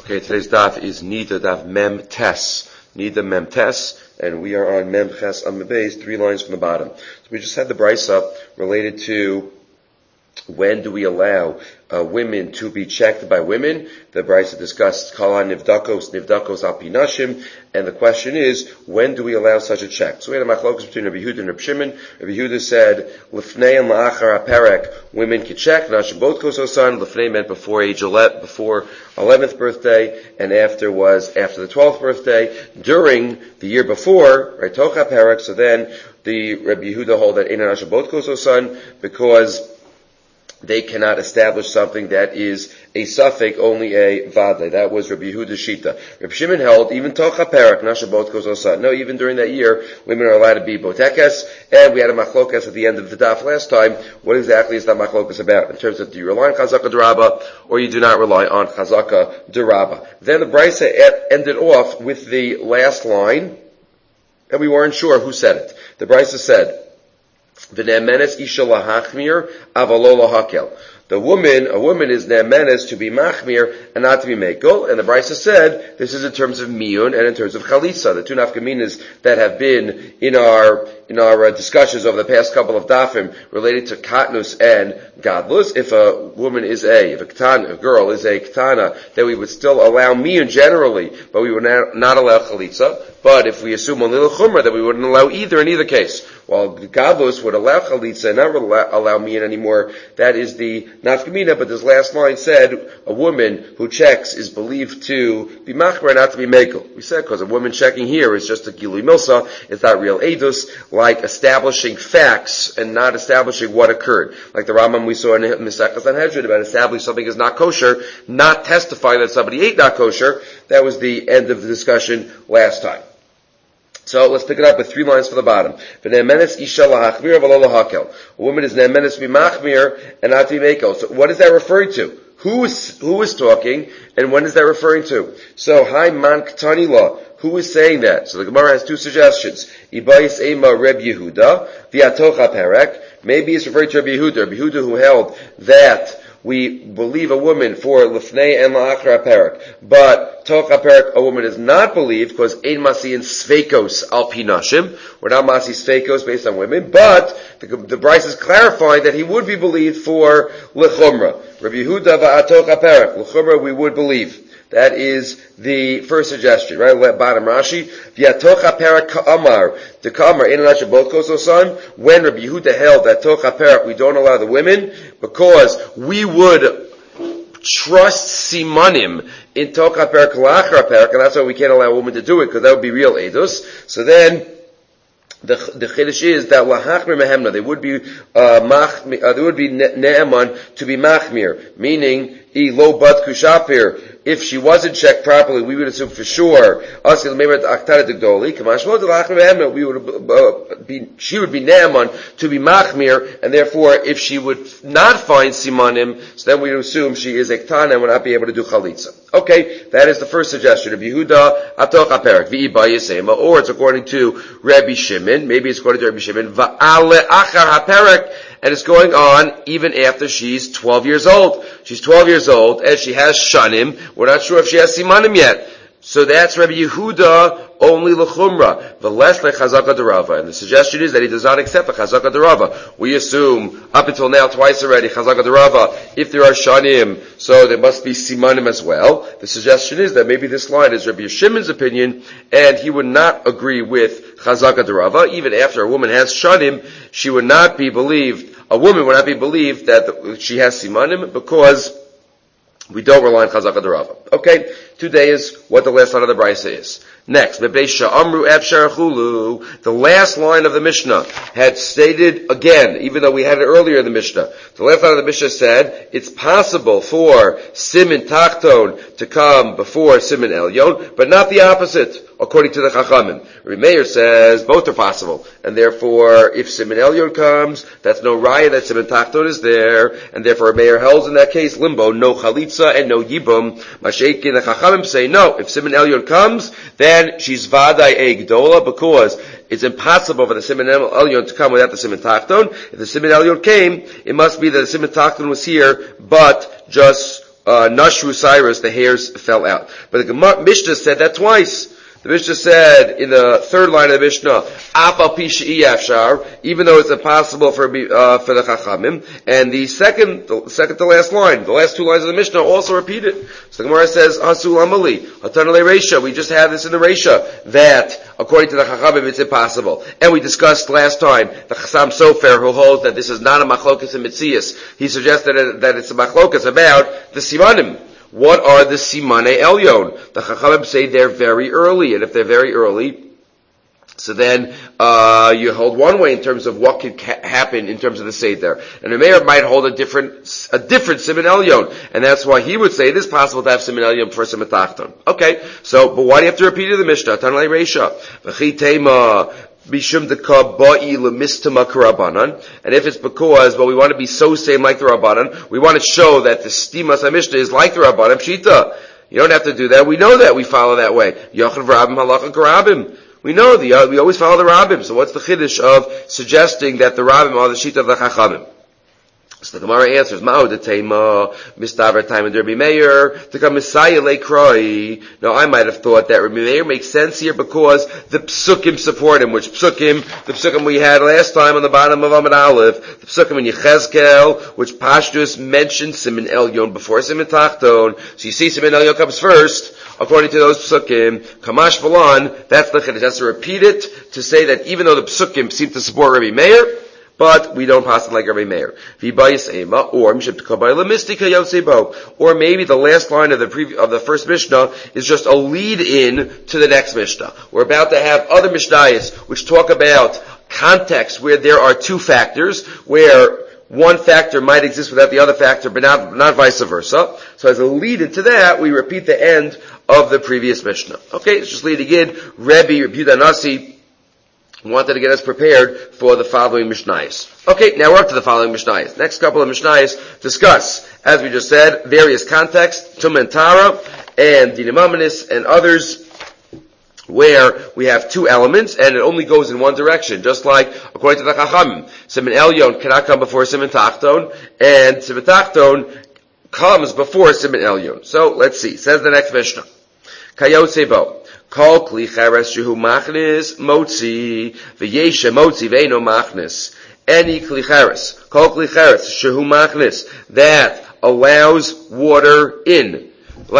Okay, today's daf is Nida daf Mem Tes. Nida Mem Tes, and we are on Mem Ches Amud Beis, 3 lines from the bottom. So we just had the brisa related to when do we allow women to be checked by women. The brisa discussed Kala Nivdakos Al Pinashim, and the question is, when do we allow such a check? So we had a machlokas between Rabbi Yehuda and Rabbi Shimon. Rabbi Yehuda said, Lefnei and La'achar HaPerek, women can check. Nashabot Kososan, Lefnei meant before 11th birthday, and after was after the 12th birthday. During the year before, right, Toch HaPerek, so then the Rabbi Yehuda hold that Ein Nashabot Kososan, because they cannot establish something that is a suffix, only a vade. That was Rabbi Yehuda's shita. Rabbi Shimon held, even Toch HaPerek, Nashabot Kososan. No, even during that year, women are allowed to be botekes, and we had a machlokas at the end of the daf last time. What exactly is that machlokas about? In terms of, do you rely on Chazaka D'Rabba, or you do not rely on Chazaka D'Rabba? Then the brisa ended off with the last line, and we weren't sure who said it. The brisa said, V'ne'emenes isha lahachmir avalo lahakel. A woman is ne'emenes to be machmir and not to be mekel. And the brisa said this is in terms of miyun and in terms of chalitza, the two nafkaminas that have been in our discussions over the past couple of dafim related to katnus and gadlus. If a girl is a ketana, then we would still allow miyun generally, but we would not allow chalitza. But if we assume only l'chumra, then we wouldn't allow either in either case. While gadlus would allow chalitza and never allow miyun anymore, that is the nafkamina. But this last line said a woman who checks is believed to be machmer, not to be mekel. We said because a woman checking here is just a gilui milsa, it's not real edus, like establishing facts and not establishing what occurred. Like the Rambam we saw in Mesechus Sanhedrin about establishing something is not kosher, not testify that somebody ate not kosher. That was the end of the discussion last time. So let's pick it up with 3 lines from the bottom. V'ne'emenes isha lahachmir v'lo lahakel. A woman is ne'emenes to be machmir and not to be mekel. So what is that referring to? Who is talking, and when is that referring to? So, hi man ktani la. Who is saying that? So the Gemara has 2 suggestions. Ibayis ema Reb Yehuda, v'atoch HaPerek. Maybe it's referring to Reb Yehuda. Reb Yehuda who held that we believe a woman for Lefnei and La'achar HaPerek. But Toch HaPerek, a woman is not believed because Ein Masi in Sveikos Al Pinashim. We're not Masi Sveikos based on women. But the Bryce is clarifying that he would be believed for L'chumra. Rabbi Yehuda va'atoch HaPerek. L'chumra we would believe. That is the first suggestion, right? Bottom Rashi. V'atoch HaPerek ka'amar. The ka'amar, Ein Nashabot Kososan. When Rabbi Yehuda held that Toch HaPerek, we don't allow the women, because we would trust simanim in Toch HaPerek, La'achar HaPerek, and that's why we can't allow a woman to do it, because that would be real edus. So then, the chiddush is that lahachmir mehemna, they would be ne'eman to be machmir, meaning lo bat kushapir. If she wasn't checked properly, we would assume for sure she would be ne'eman to be machmir, and therefore if she would not find simanim, so then we would assume she is a ketana and would not be able to do chalitza. Okay, that is the first suggestion of Yehuda atoch haperek v'ibayisema, or it's according to Rabbi Shimon. Maybe it's according to Rabbi Shimon va'ale achar haperek, and it's going on even after she's 12 years old. She's 12 years old and she has shanim. We're not sure if she has simanim yet. So that's Rabbi Yehuda only l'chumra, the less like Chazaka D'Rabba. And the suggestion is that he does not accept the Chazaka D'Rabba. We assume, up until now, twice already, Chazaka D'Rabba, if there are shanim, so there must be simanim as well. The suggestion is that maybe this line is Rabbi Shimon's opinion, and he would not agree with Chazaka D'Rabba. Even after a woman has shanim, she would not be believed, a woman would not be believed that she has simanim, because we don't rely on Chazaka D'Rabba. Okay, today is what the last line of the brisa is. Next, the last line of the Mishnah had stated again, even though we had it earlier in the Mishnah. The last line of the Mishnah said it's possible for Siman Tachton to come before Siman Elyon, but not the opposite, according to the Chachamim. Rabbi Meir says both are possible, and therefore, if Siman Elyon comes, that's no raya that Siman Tachton is there, and therefore Rabbi Meir holds in that case limbo, no chalitza and no yibum. Mashaikin, the Chachamim say no. If Siman Elyon comes, then she's vaday a gdola, because it's impossible for the Siman Elyon to come without the Siman Tachton. If the Siman Elyon came, it must be that the Siman Tachton was here, but just Nashru Cyrus, the hairs fell out. But the Mishnah said that twice. The Mishnah said in the third line of the Mishnah, Apal pi she'i yafshar, even though it's impossible for the Chachamim. And the second to last line, the last two lines of the Mishnah also repeat it. So the Gemara says, Hasul Amali, Hatanale Reisha. We just have this in the Reisha, that according to the Chachamim it's impossible. And we discussed last time, the Chassam Sofer, who holds that this is not a machlokas in Mitzias, he suggested that it's a machlokas about the Simanim. What are the Simanei Elyon? The Chachamim say they're very early, and if they're very early, so then you hold one way in terms of what could happen in terms of the Seder. And the mayor might hold a different Siman Elyon, and that's why he would say it is possible to have Siman Elyon for Siman Tachton. Okay, so, but why do you have to repeat it in the Mishnah? Tanalei Reisha. V'chi tema bishum deka ba'i lemistama k'Rabbanan. And if it's because, well, we want to be so same like the Rabbanan, we want to show that the Stimas HaMishnah is like the Rabbanan Pshita. You don't have to do that. We know that. We follow that way. Yochav Rabbim halacha k'Rabbim. We know we always follow the Rabbim. So what's the chiddush of suggesting that the Rabbim are the Shita of the Chachamim? So the Gemara answers, Ma'od Tema, Mistaver time and Rabbi Meir, to come Messiah Lekroi. Now I might have thought that Rabbi Meir makes sense here because the Psukim support him, the Psukim we had last time on the bottom of Amud Aleph, the Psukim in Yechezkel, which Pashtus mentioned Siman Elyon before Siman Tachton. So you see Siman Elyon comes first, according to those Psukim. Kamash Balan, that's the chiddush. That's to repeat it, to say that even though the Psukim seem to support Rabbi Meir, but we don't pass it like Rabbi Meir. Or maybe the last line of the first Mishnah is just a lead-in to the next Mishnah. We're about to have other Mishnayos which talk about context where there are two factors, where one factor might exist without the other factor, but not vice versa. So as a lead-in to that, we repeat the end of the previous Mishnah. Okay, it's just leading in. Rabbi Yehuda Nasi wanted to get us prepared for the following Mishnayos. Okay, now we're up to the following Mishnayos. Next couple of Mishnayos discuss, as we just said, various contexts, Tumah and Tara, and Dinamamanis, and others, where we have two elements, and it only goes in one direction, just like, according to the Chachamim, Siman Elyon cannot come before Siman Tachton, and Siman Tachton comes before Siman Elyon. So, let's see. Says the next Mishnah. Kayot Sebo. Kol kli cheres shehu machnis motzi v'yesha motzi ve'eno machnis. Any kli cheres, kol kli cheres shehu machnis, that allows water in.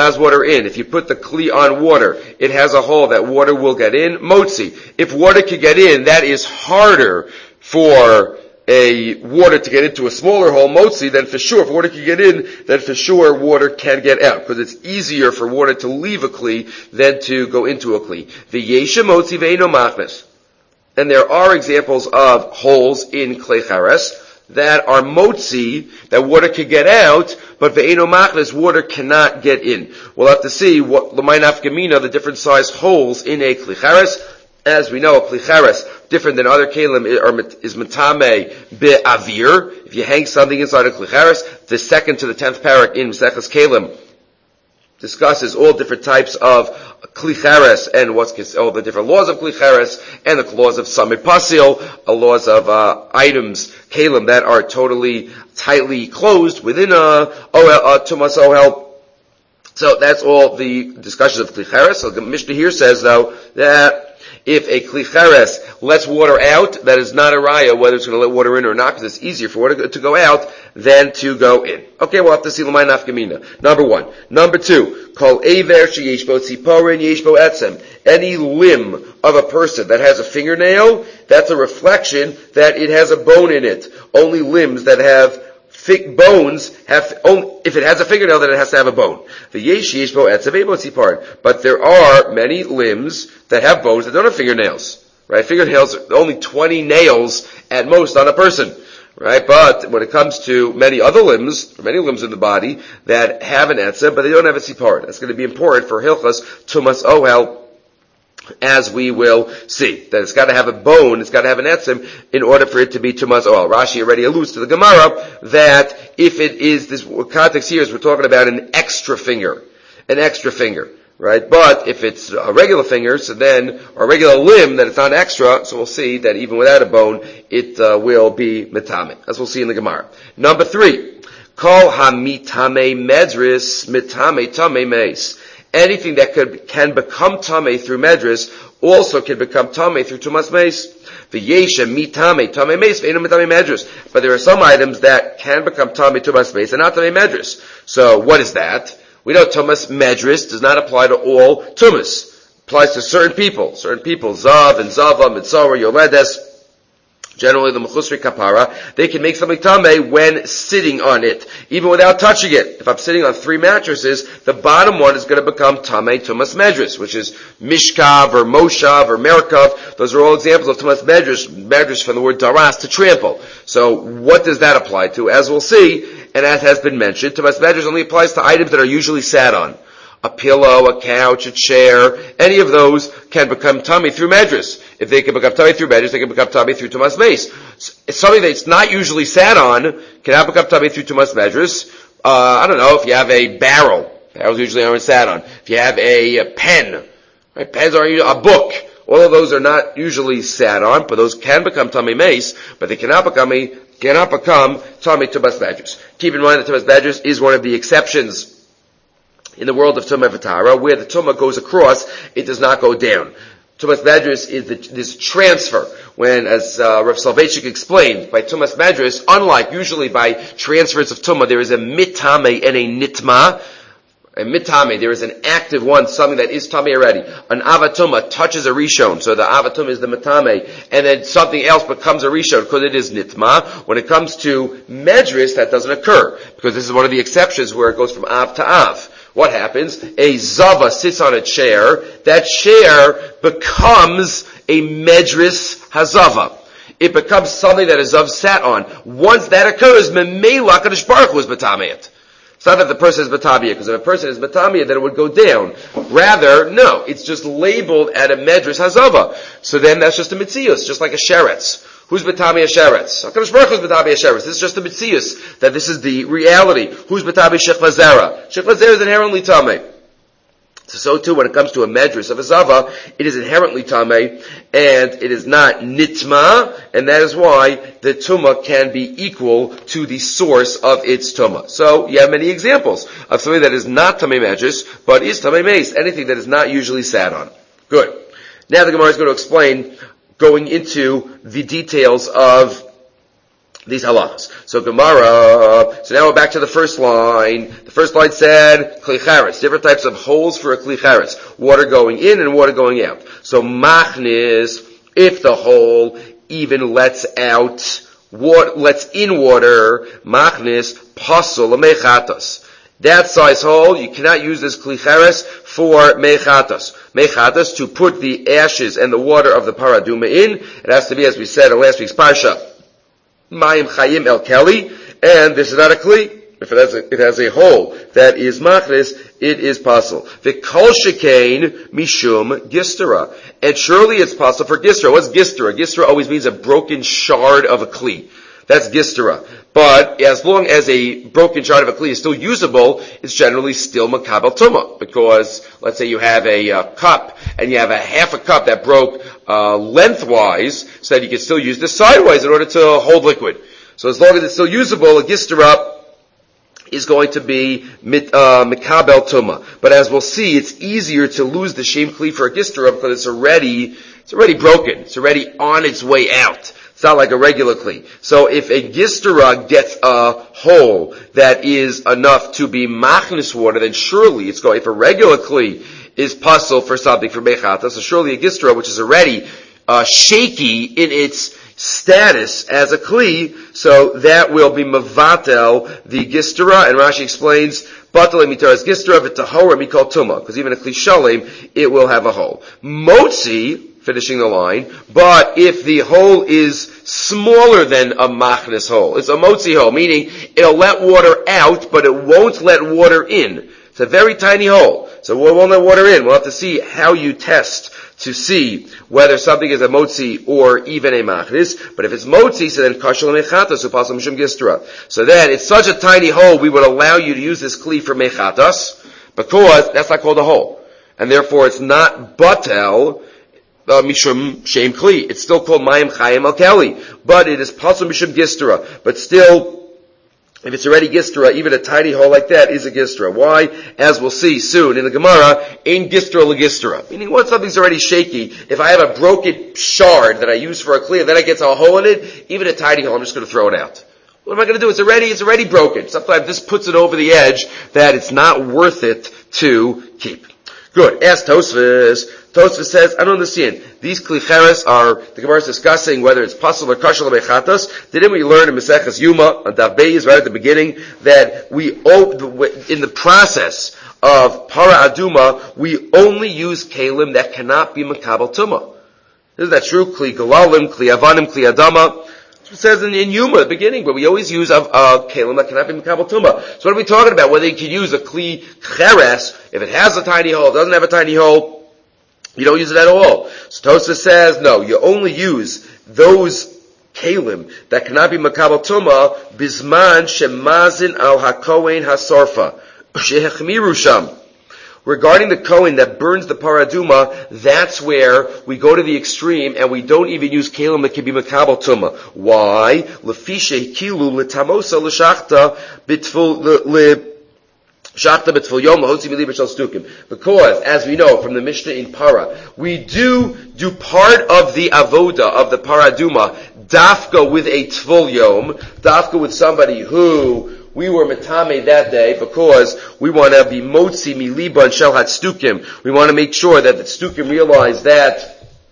If you put the kli on water, it has a hole that water will get in. Motzi. If water can get in, that is harder for a water to get into a smaller hole, motzi, then for sure, if water can get in, then for sure water can get out, because it's easier for water to leave a kli than to go into a kli. V'yesha motzi ve'eno machnes. And there are examples of holes in klei chares that are motzi, that water can get out, but ve'eno machnes, water cannot get in. We'll have to see what l'may nafkamina, the different size holes in a klei chares. As we know, a kli chares, different than other kelim, is metame be'avir. If you hang something inside a kli chares, the 2nd to the 10th parak in Maseches Kelim discusses all different types of kli chares and all the different laws of kli chares and the laws of samid pasil, laws of items, kelim, that are totally tightly closed within a tumas ohel. So that's all the discussions of kli chares. So the Mishnah here says, though, that if a kli chares lets water out, that is not a raya whether it's going to let water in or not, because it's easier for water to go out than to go in. Okay, we'll have to see l'may nafkamina. Number one. Number two, kol eiver sheyesh bo tziporin yesh bo etzem. Any limb of a person that has a fingernail, that's a reflection that it has a bone in it. Only limbs that have bones if it has a fingernail, then it has to have a bone. But there are many limbs that have bones that don't have fingernails. Right? Fingernails are only 20 nails at most on a person. Right? But when it comes to many other limbs, or many limbs in the body that have an etzem, but they don't have a tzipar, that's going to be important for Hilchas Tumas Ohel, as we will see. That it's got to have a bone, it's got to have an etzem, in order for it to be tumas oil. Rashi already alludes to the Gemara that if it is, this context here is we're talking about an extra finger, right? But if it's a regular finger, so then, or a regular limb, then it's not extra, so we'll see that even without a bone, it will be metame, as we'll see in the Gemara. Number three, Kol hamitame medris mitame tame meis. Anything that can become tame through medris also can become tame through tumas meis. V'yesha mitame tame meis v'enu mitame medris. But there are some items that can become tame tumas meis and not tame medris. So what is that? We know tumas medris does not apply to all tumas. Applies to certain people, Zav and Zava, Mitzora, Yoledes, generally the Mechusri Kapara, they can make something Tameh when sitting on it, even without touching it. If I'm sitting on 3 mattresses, the bottom one is going to become Tameh Tumas Medris, which is Mishkav or Moshav or Merkav. Those are all examples of Tumas Medris from the word Daras, to trample. So what does that apply to? As we'll see, and as has been mentioned, Tumas Medris only applies to items that are usually sat on. A pillow, a couch, a chair, any of those can become tummy through medris. If they can become tummy through medris, they can become tummy through tumas meis. It's something that's not usually sat on, cannot become tummy through tumas medris. I don't know, if you have a barrel, barrels usually aren't sat on. If you have a pen, right? Pens are a book. All of those are not usually sat on, but those can become tummy meis, but they cannot become tummy tumas medris. Keep in mind that tumas medris is one of the exceptions in the world of Tumah V'Tara, where the Tumah goes across, it does not go down. Tumas Medris is this transfer. When, as Rav Soloveitchik explained, by Tumas Medris, unlike usually by transfers of Tumah, there is a mitame and a nitma. A mitame, there is an active one, something that is tummy already. An avatuma touches a rishon, so the avatuma is the mitame, and then something else becomes a rishon because it is nitma. When it comes to medris, that doesn't occur, because this is one of the exceptions where it goes from av to av. What happens? A zava sits on a chair. That chair becomes a medris hazava. It becomes something that a zav sat on. Once that occurs, memela kadosh baruch hu is b'tamiyat. It's not that the person is batamiyah, because if a person is batamiyah, then it would go down. Rather, no, it's just labeled at a medris hazava. So then that's just a mitzius, just like a sheretz. Who's B'tamiyah Sheretz? HaKadosh Baruch Hu is B'tamiyah Sheretz. This is just the mitzius, that this is the reality. Who's B'tamiyah Shechla Zera? Shechla Zera is inherently Tameh. So too, when it comes to a medris of a zava, it is inherently Tameh, and it is not nitma, and that is why the tumah can be equal to the source of its tumah. So, you have many examples of something that is not Tameh medris, but is Tameh meis, anything that is not usually sat on. Good. Now the Gemara is going to explain, going into the details of these halachas. So Gemara, so now we're back to the first line. The first line said, kli charetz, different types of holes for a kli charetz. Water going in and water going out. So machnis, if the hole even lets in water, machnis, pasul, mechatas. That size hole, you cannot use this kli charetz for mechatas. Mechatas, to put the ashes and the water of the paraduma in. It has to be, as we said in last week's parsha, Mayim Chayim El Keli, and this is not a kli. If it has a hole that is machnis, it is possible. The kol shekain mishum gistera, and surely it's possible for gistera. What's gistera? Gistera always means a broken shard of a kli. That's gistera. But as long as a broken shard of a kli is still usable, it's generally still makabel tumah. Because let's say you have a cup, and you have a half a cup that broke lengthwise, so that you can still use this sideways in order to hold liquid. So as long as it's still usable, a gistera is going to be mikabel tumah. But as we'll see, it's easier to lose the shem kli for a gistera because it's already broken. It's already on its way out. It's not like a regular kli. So if a gistera gets a hole that is enough to be machnis water, then surely it's going, if a regular kli is pasul for something, for mechata, so surely a gistera, which is already shaky in its status as a kli, so that will be mavatel the gistera, and Rashi explains, batal mitaras gistera v'tahora mikol tuma, because even a kli shalem, it will have a hole. Motzi, finishing the line, but if the hole is smaller than a machnis hole, it's a motzi hole, meaning it'll let water out, but it won't let water in. It's a very tiny hole, so we won't let water in. We'll have to see how you test to see whether something is a motzi or even a machnis. But if it's motzi, so then kashal mechatas upasal mishum gistra. So then it's such a tiny hole, we would allow you to use this kli for mechatas, because that's not called a hole, and therefore it's not batel mishum shem kli. It's still called mayim chayim al keli, but it is pasal mishum gistra. But still, If it's already gistra, even a tiny hole like that is a gistra. Why? As we'll see soon in the Gemara, ain't gistra legistra. Meaning once something's already shaky, if I have a broken shard that I use for a clear, then I get a hole in it, even a tiny hole, I'm just going to throw it out. What am I going to do? It's already broken. Sometimes this puts it over the edge that it's not worth it to keep. Good. Ask Tosfos. Tosfos says, I don't understand. These klicheres are, the Gemara is discussing whether it's possible or kashal bechatas. Didn't we learn in Maseches Yuma, on Daf Beis, right at the beginning, that in the process of para aduma, we only use kalim that cannot be makabel tumah. Isn't that true? Kli galalim, kli avanim, kli adama. It says in Yuma, at the beginning, but we always use kalim that cannot be makabel tumah. So what are we talking about? Whether you can use a kli cheres, if it has a tiny hole, doesn't have a tiny hole, you don't use it at all. So Tosfos says, no, you only use those kalim that cannot be makabel tumah bisman shemazin al hakohen hasarfa shehechmiru sham. Regarding the Kohen that burns the paraduma, that's where we go to the extreme and we don't even use kalim that can be makabel tumah. Why? Lefishe kilu letamosa l'shachta bitful because, as we know from the Mishnah in Para, we do part of the avoda of the paraduma dafka with a tful yom, dafka with somebody who we were metame that day because we want to be motzi miliba and shel hatstukim. We want to make sure that the stukim realize that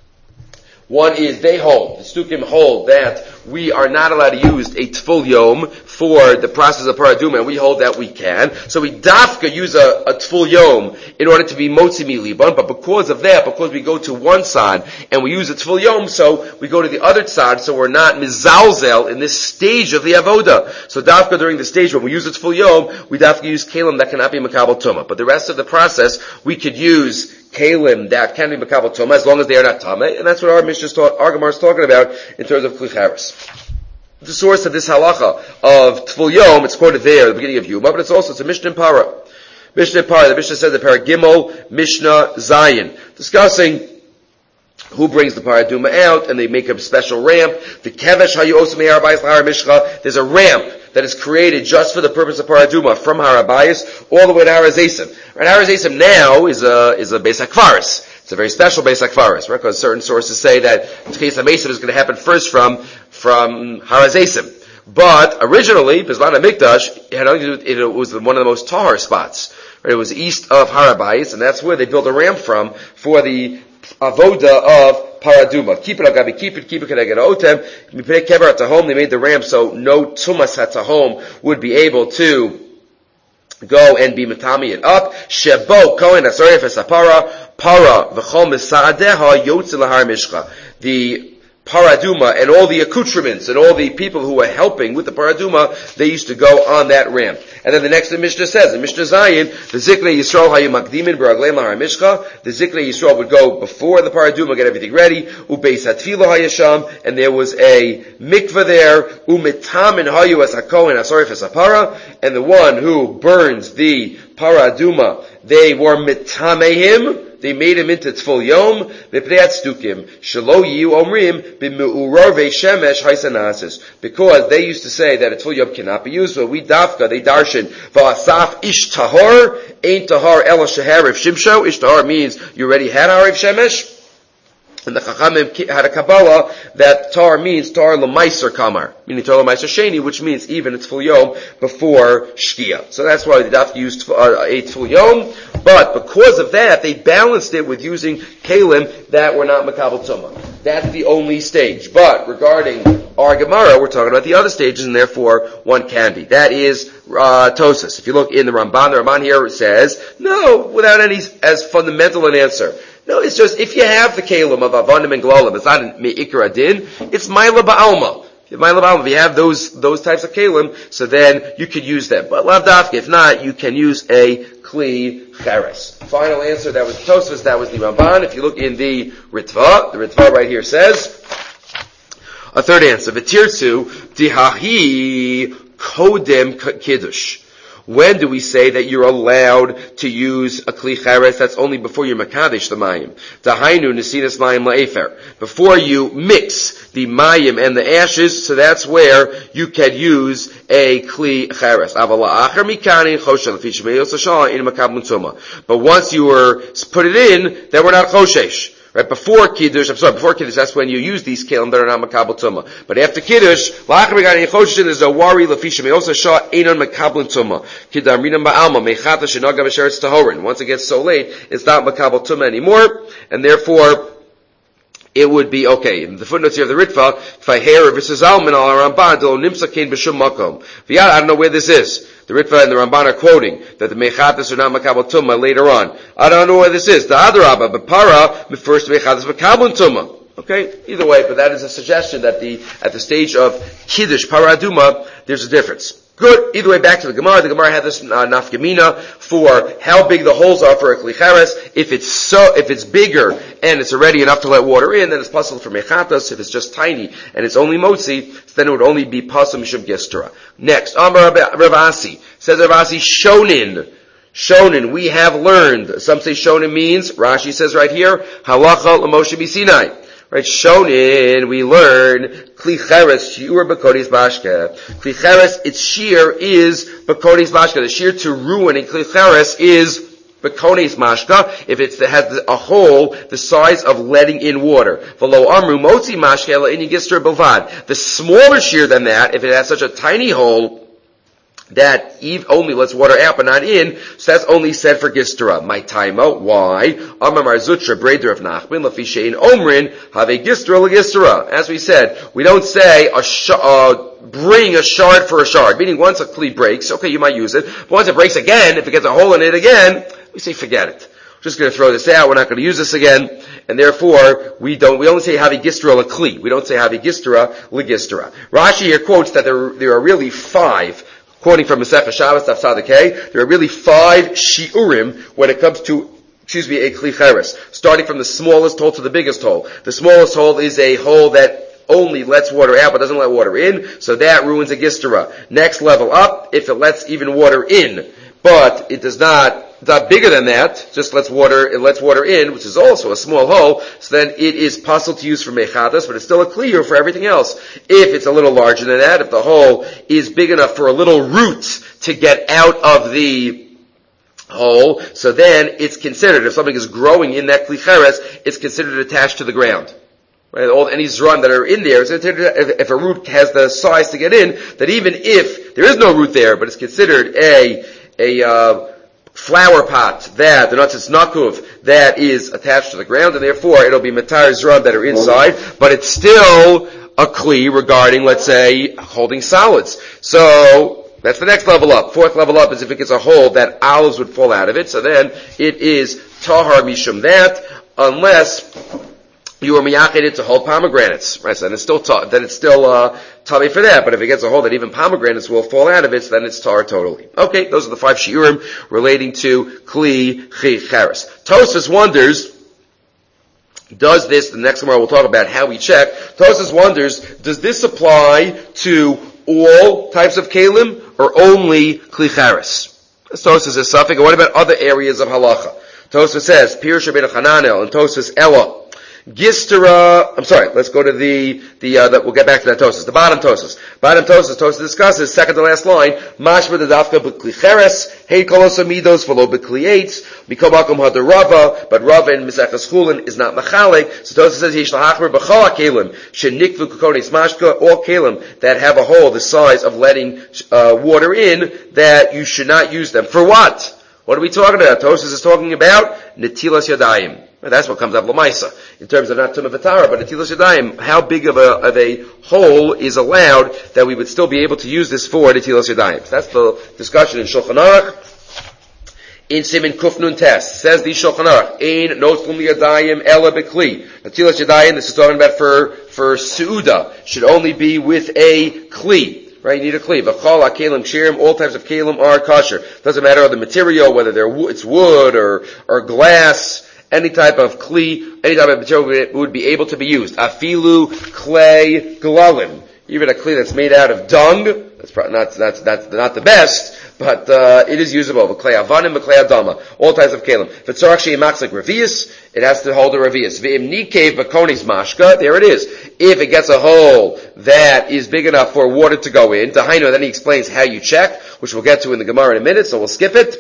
the stukim hold that we are not allowed to use a tful yom for the process of paraduma, and we hold that we can. So we dafka use a tful yom in order to be motzi miliban, but because of that, because we go to one side and we use a tful yom, so we go to the other side, so we're not mizalzel in this stage of the avoda. So dafka during the stage when we use a tful yom, we dafka use kalim that cannot be makabel tumah. But the rest of the process, we could use kalim that can be makabel tumah as long as they are not tameh, and that's what our Gemara is talking about in terms of klicheres. The source of this halacha of Tful Yom, it's quoted there at the beginning of Yuma, but it's a Mishnah in Para. Mishnah in Para, the Mishnah says that Para Gimel, Mishnah Zayin, discussing who brings the paraduma out, and they make a special ramp. The kevesh hayu osam harabayis lahar mishcha. There's a ramp that is created just for the purpose of paraduma from harabayis all the way to Har HaZeisim. Right, Har HaZeisim now is a Beis HaKvaris. It's a very special Beis HaKvaris, right? Because certain sources say that Tchias HaMesim is going to happen first from Har HaZeisim. But originally, Bizman HaMikdash, it was one of the most tahar spots. Right? It was east of Har HaBayis, and that's where they built a ramp from for the avoda of paraduma. Keep it keneged otem. Mipnei kever hatahom, they made the ramp so no tumas hatahom would be able to go and be matami it up. Shebo kohen asarif esapara para v'chol misaadeha yotze lahar mishcha. The paraduma and all the accoutrements and all the people who were helping with the paraduma, they used to go on that ramp. And then the next the Mishnah says, in Mishnah Zayin, the Ziknei Yisrael hayu makdimin b'ragleim lahar mishcha. The Ziknei Yisrael would go before the paraduma, get everything ready. Ubeis hatfila hayasham, and there was a mikveh there. Umitamin hayu as hakohen asarif esapara, and the one who burns the paraduma, they were mitamehim. They made him into Tful Yom, B'pnei Stukim, Shelo Yiu Omrim, B'Me'urarvei Shemesh Haisanasis. Because they used to say that a Tful Yom cannot be used, so we dafka, they darshan, V'asaf Ish Tahor, Ein Tahor Ela Shehariv Shimsho. Ish Tahor means you already had Hariv Shemesh. And the Chachamim had a Kabbalah that Tar means Tar L'Maiser Kamar, meaning Tar L'Maiser Sheni, which means even it's Tful Yom before Shkia. So that's why they dafka used a Tful Yom. But because of that, they balanced it with using kalim that were not makabel tumah. That's the only stage. But regarding our Gemara, we're talking about the other stages, and therefore one can be. That is Tosfos. If you look in the Ramban here says, no, without any as fundamental an answer. No, it's just, if you have the kalim of Avanim and Glolim, it's not in Me'ikar Adin, it's Maila Ba'alma. If you have those types of kalim, so then you could use them. But lav dafka, if not, you can use a kli cheres. Final answer, that was Tosfos, that was the Ramban. If you look in the Ritva right here says, a third answer, V'tirtzu, dihahi kodem kiddush. When do we say that you're allowed to use a kli cheres? That's only before you makadesh the mayim. Dahainu nesinas mayim la'efer. Before you mix the mayim and the ashes, so that's where you can use a kli cheres. But once you put it in, then we're not choshesh. Right, before Kiddush, that's when you use these kelim that are not makabel tumah. But after Kiddush, there's a worry, lefisha me'osa shah, einon makabel tumah. Kidam rinam ba'alma, mechata shenaga b'sheretz tahorin. Once it gets so late, it's not makabel tumah anymore, and therefore, it would be okay. In the footnotes here of the Ritva, Faher versus Alman al Ramban, Delo Nimsa Kain B'Shum Makom. I don't know where this is. The Ritva and the Ramban are quoting that the Mechatas are not Makabal Tumah later on. I don't know where this is. The Adarabba, but Para, first Mechatas Makabal Tumah. Okay? Either way, but that is a suggestion that at the stage of Kiddush, Paraduma, there's a difference. Good. Either way, back to the Gemara. The Gemara had this nafkamina for how big the holes are for a kli cheres. If it's bigger and it's already enough to let water in, then it's possible for mechatas. If it's just tiny and it's only motzi, then it would only be pasum mishum gestura. Next, Amar Rav Asi says Rav Asi shonin. Shonin, we have learned. Some say shonin means, Rashi says right here, halacha l'Moshe b'Sinai. Right, shonin, we learn, kli cheres, shiur b'kodis mashke. Kli cheres, its shear is b'kodis mashke. The shear to ruin in kli cheres is b'kodis mashke, if it has a hole the size of letting in water. V'lo amru motzi mashke la'ini gistra b'vad. The smaller shear than that, if it has such a tiny hole, that Eve only lets water out but not in, so that's only said for Gistra. My taima, why? Amar Zutra, Breder of Nachman, Lafisha in Omrin, have a Gistra l'Gistra. As we said, we don't say bring a shard for a shard, meaning once a kli breaks, okay, you might use it, but once it breaks again, if it gets a hole in it again, we say forget it. We're just going to throw this out, we're not going to use this again, and therefore, we only say have a Gistra l'Kli. We don't say have a Gistra l'Gistra. Rashi here quotes that there are really 5, quoting from Masechah Shabbos Daf Tzaddik Hey, there are really 5 shiurim when it comes to, a kli cheres, starting from the smallest hole to the biggest hole. The smallest hole is a hole that only lets water out but doesn't let water in, so that ruins a gistera. Next level up, if it lets even water in, but it does not, it's not bigger than that, it lets water in, which is also a small hole, so then it is possible to use for mechatas, but it's still a clear for everything else. If it's a little larger than that, if the hole is big enough for a little root to get out of the hole, so then it's considered, if something is growing in that kli cheres, it's considered attached to the ground. Right? Any zran that are in there, if a root has the size to get in, that even if there is no root there, but it's considered a flower pot that, the nuts nakuv, that is attached to the ground, and therefore it'll be matar zran that are inside, but it's still a kli regarding, let's say, holding solids. So, that's the next level up. 4th level up is if it gets a hole that olives would fall out of it, so then it is tahar mishum that, unless you are miyached to hold pomegranates, right? So then it's still tummy for that. But if it gets a hole that even pomegranates will fall out of it, so then it's tar totally. Okay, those are the 5 shiurim relating to kli cheres. Tosfos wonders, does this? The next one we'll talk about how we check. Tosfos wonders, does this apply to all types of kalim or only kli cheres? Tosfos is a suffix. What about other areas of halacha? Tosfos says Pirush Rabbeinu Hananel and Tosfos Ella. Gistera, let's go to we'll get back to that Tosfos. The bottom Tosfos. Tosfos discusses, second to last line, Mashma de Dafka b'kli cheres, Heid kolos amidos, v'lo b'kli eitz, Mikom makom hada Rava, but Rava in Mesechus Chulin is not machalek, so Tosfos says, Yesh lahachmer b'chol ha-kelim, shenikvu kukonis mashka, all kelim that have a hole the size of letting water in, that you should not use them. For what? What are we talking about? Tosfos is talking about netilas yadayim. That's what comes up l'maisa in terms of not tumah v'tara, but netilas yadayim. How big of a hole is allowed that we would still be able to use this for netilas yadayim? So that's the discussion in Shulchan Aruch. In Siman Kuf Nun Tes says the Shulchan Aruch, Ein notzlum yadayim ela b'kli. Netilas yadayim. This is talking about for seuda, should only be with a kli. Right, you need a kli. V'chol ha-kelim kshirim, all types of kelim are kosher. Doesn't matter the material, whether it's wood or glass. Any type of kli, any type of material would be able to be used. Afilu clay glalim. Even a kli that's made out of dung, that's not the best, but it is usable. V'klei avanim, v'klei adama, all types of kelim. If it's actually a machzik revius, it has to hold a revius. V'im nikev b'konis mashka, there it is. If it gets a hole that is big enough for water to go in, Dahainu, then he explains how you check, which we'll get to in the Gemara in a minute, so we'll skip it.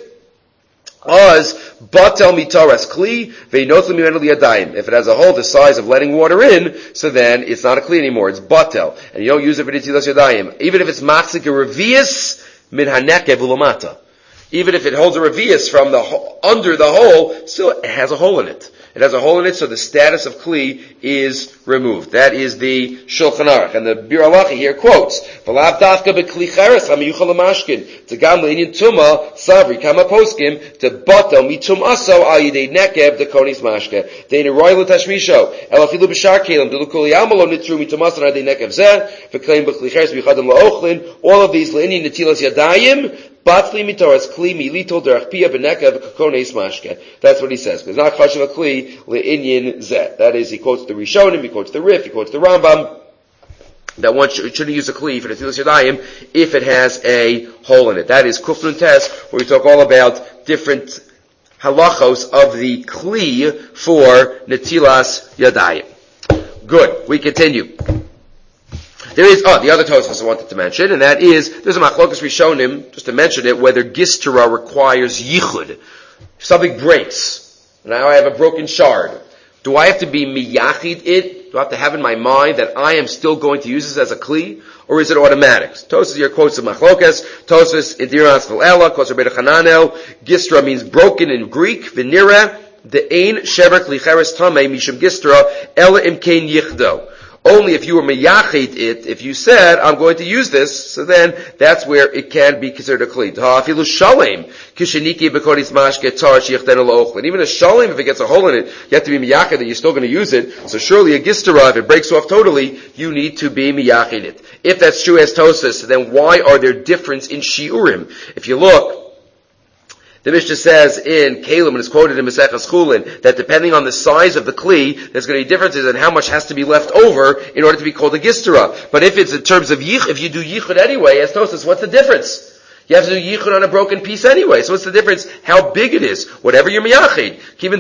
Oz batel mitaras kli ve'inotzim mimenu liyadayim. If it has a hole the size of letting water in, so then it's not a kli anymore. It's batel, and you don't use it for netilas yadayim. Even if it's machzik a revius min hanekev ulamata. Even if it holds a revius from under the hole, still it has a hole in it. It has a hole in it, so the status of kli is removed. That is the Shulchan Aruch. And the Bir Halacha here quotes, "V'lav dafka b'kli cheres hamiyuchal l'mashkin t'gam le'inyan tuma savri kama poskim t'batel mitum aso al yidei nekev d'konis mashke de'in roy l'tashmisho el afilu b'shar kelim d'lu kol yamalo nitru mitum aso al yidei nekev zeh v'kleim b'kli cheres v'yichadam la'ochlin." All of these le'inyan netilas yadayim batli mitoras kli militol derech pia b'nekev k'konis mashke. That's what he says. There's not chashav a kli le'inyan zeh. That is, he quotes the Rishonim, he quotes the Rif, he quotes the Rambam, that one shouldn't use a kli for the Netilas Yadayim if it has a hole in it. That is Kufnun Tes, where we talk all about different halachos of the kli for Netilas Yadayim. Good. We continue. There is, the other Tosfos I wanted to mention, and that is, there's a Machlokas Rishonim, just to mention it, whether Gistra requires Yichud. If something breaks, now I have a broken shard. Do I have to be miyachid it? Do I have to have in my mind that I am still going to use this as a kli? Or is it automatic? Tosfos here quotes of Machlokas. Tosfos, Idiras V'Ela, quotes Rabbi Hananel. Gistra means broken in Greek. V'nira, the ein shever kli cheres tamei mishum gistra, ela imkein yichdo. Only if you were miyachid it, if you said, I'm going to use this, so then that's where it can be considered a kli. Even a shalem, if it gets a hole in it, you have to be miyachid it, you're still going to use it. So surely a gistara, if it breaks off totally, you need to be miyachid it. If that's true as Tosfos, then why are there difference in shiurim? If you look, the Mishnah says in Kalim, and it's quoted in Maseches Chulin, that depending on the size of the kli, there's going to be differences in how much has to be left over in order to be called a gistara. But if it's in terms of if you do yichud anyway, as Tosfos, what's the difference? You have to do yichud on a broken piece anyway. So what's the difference? How big it is. Whatever you're miyachid.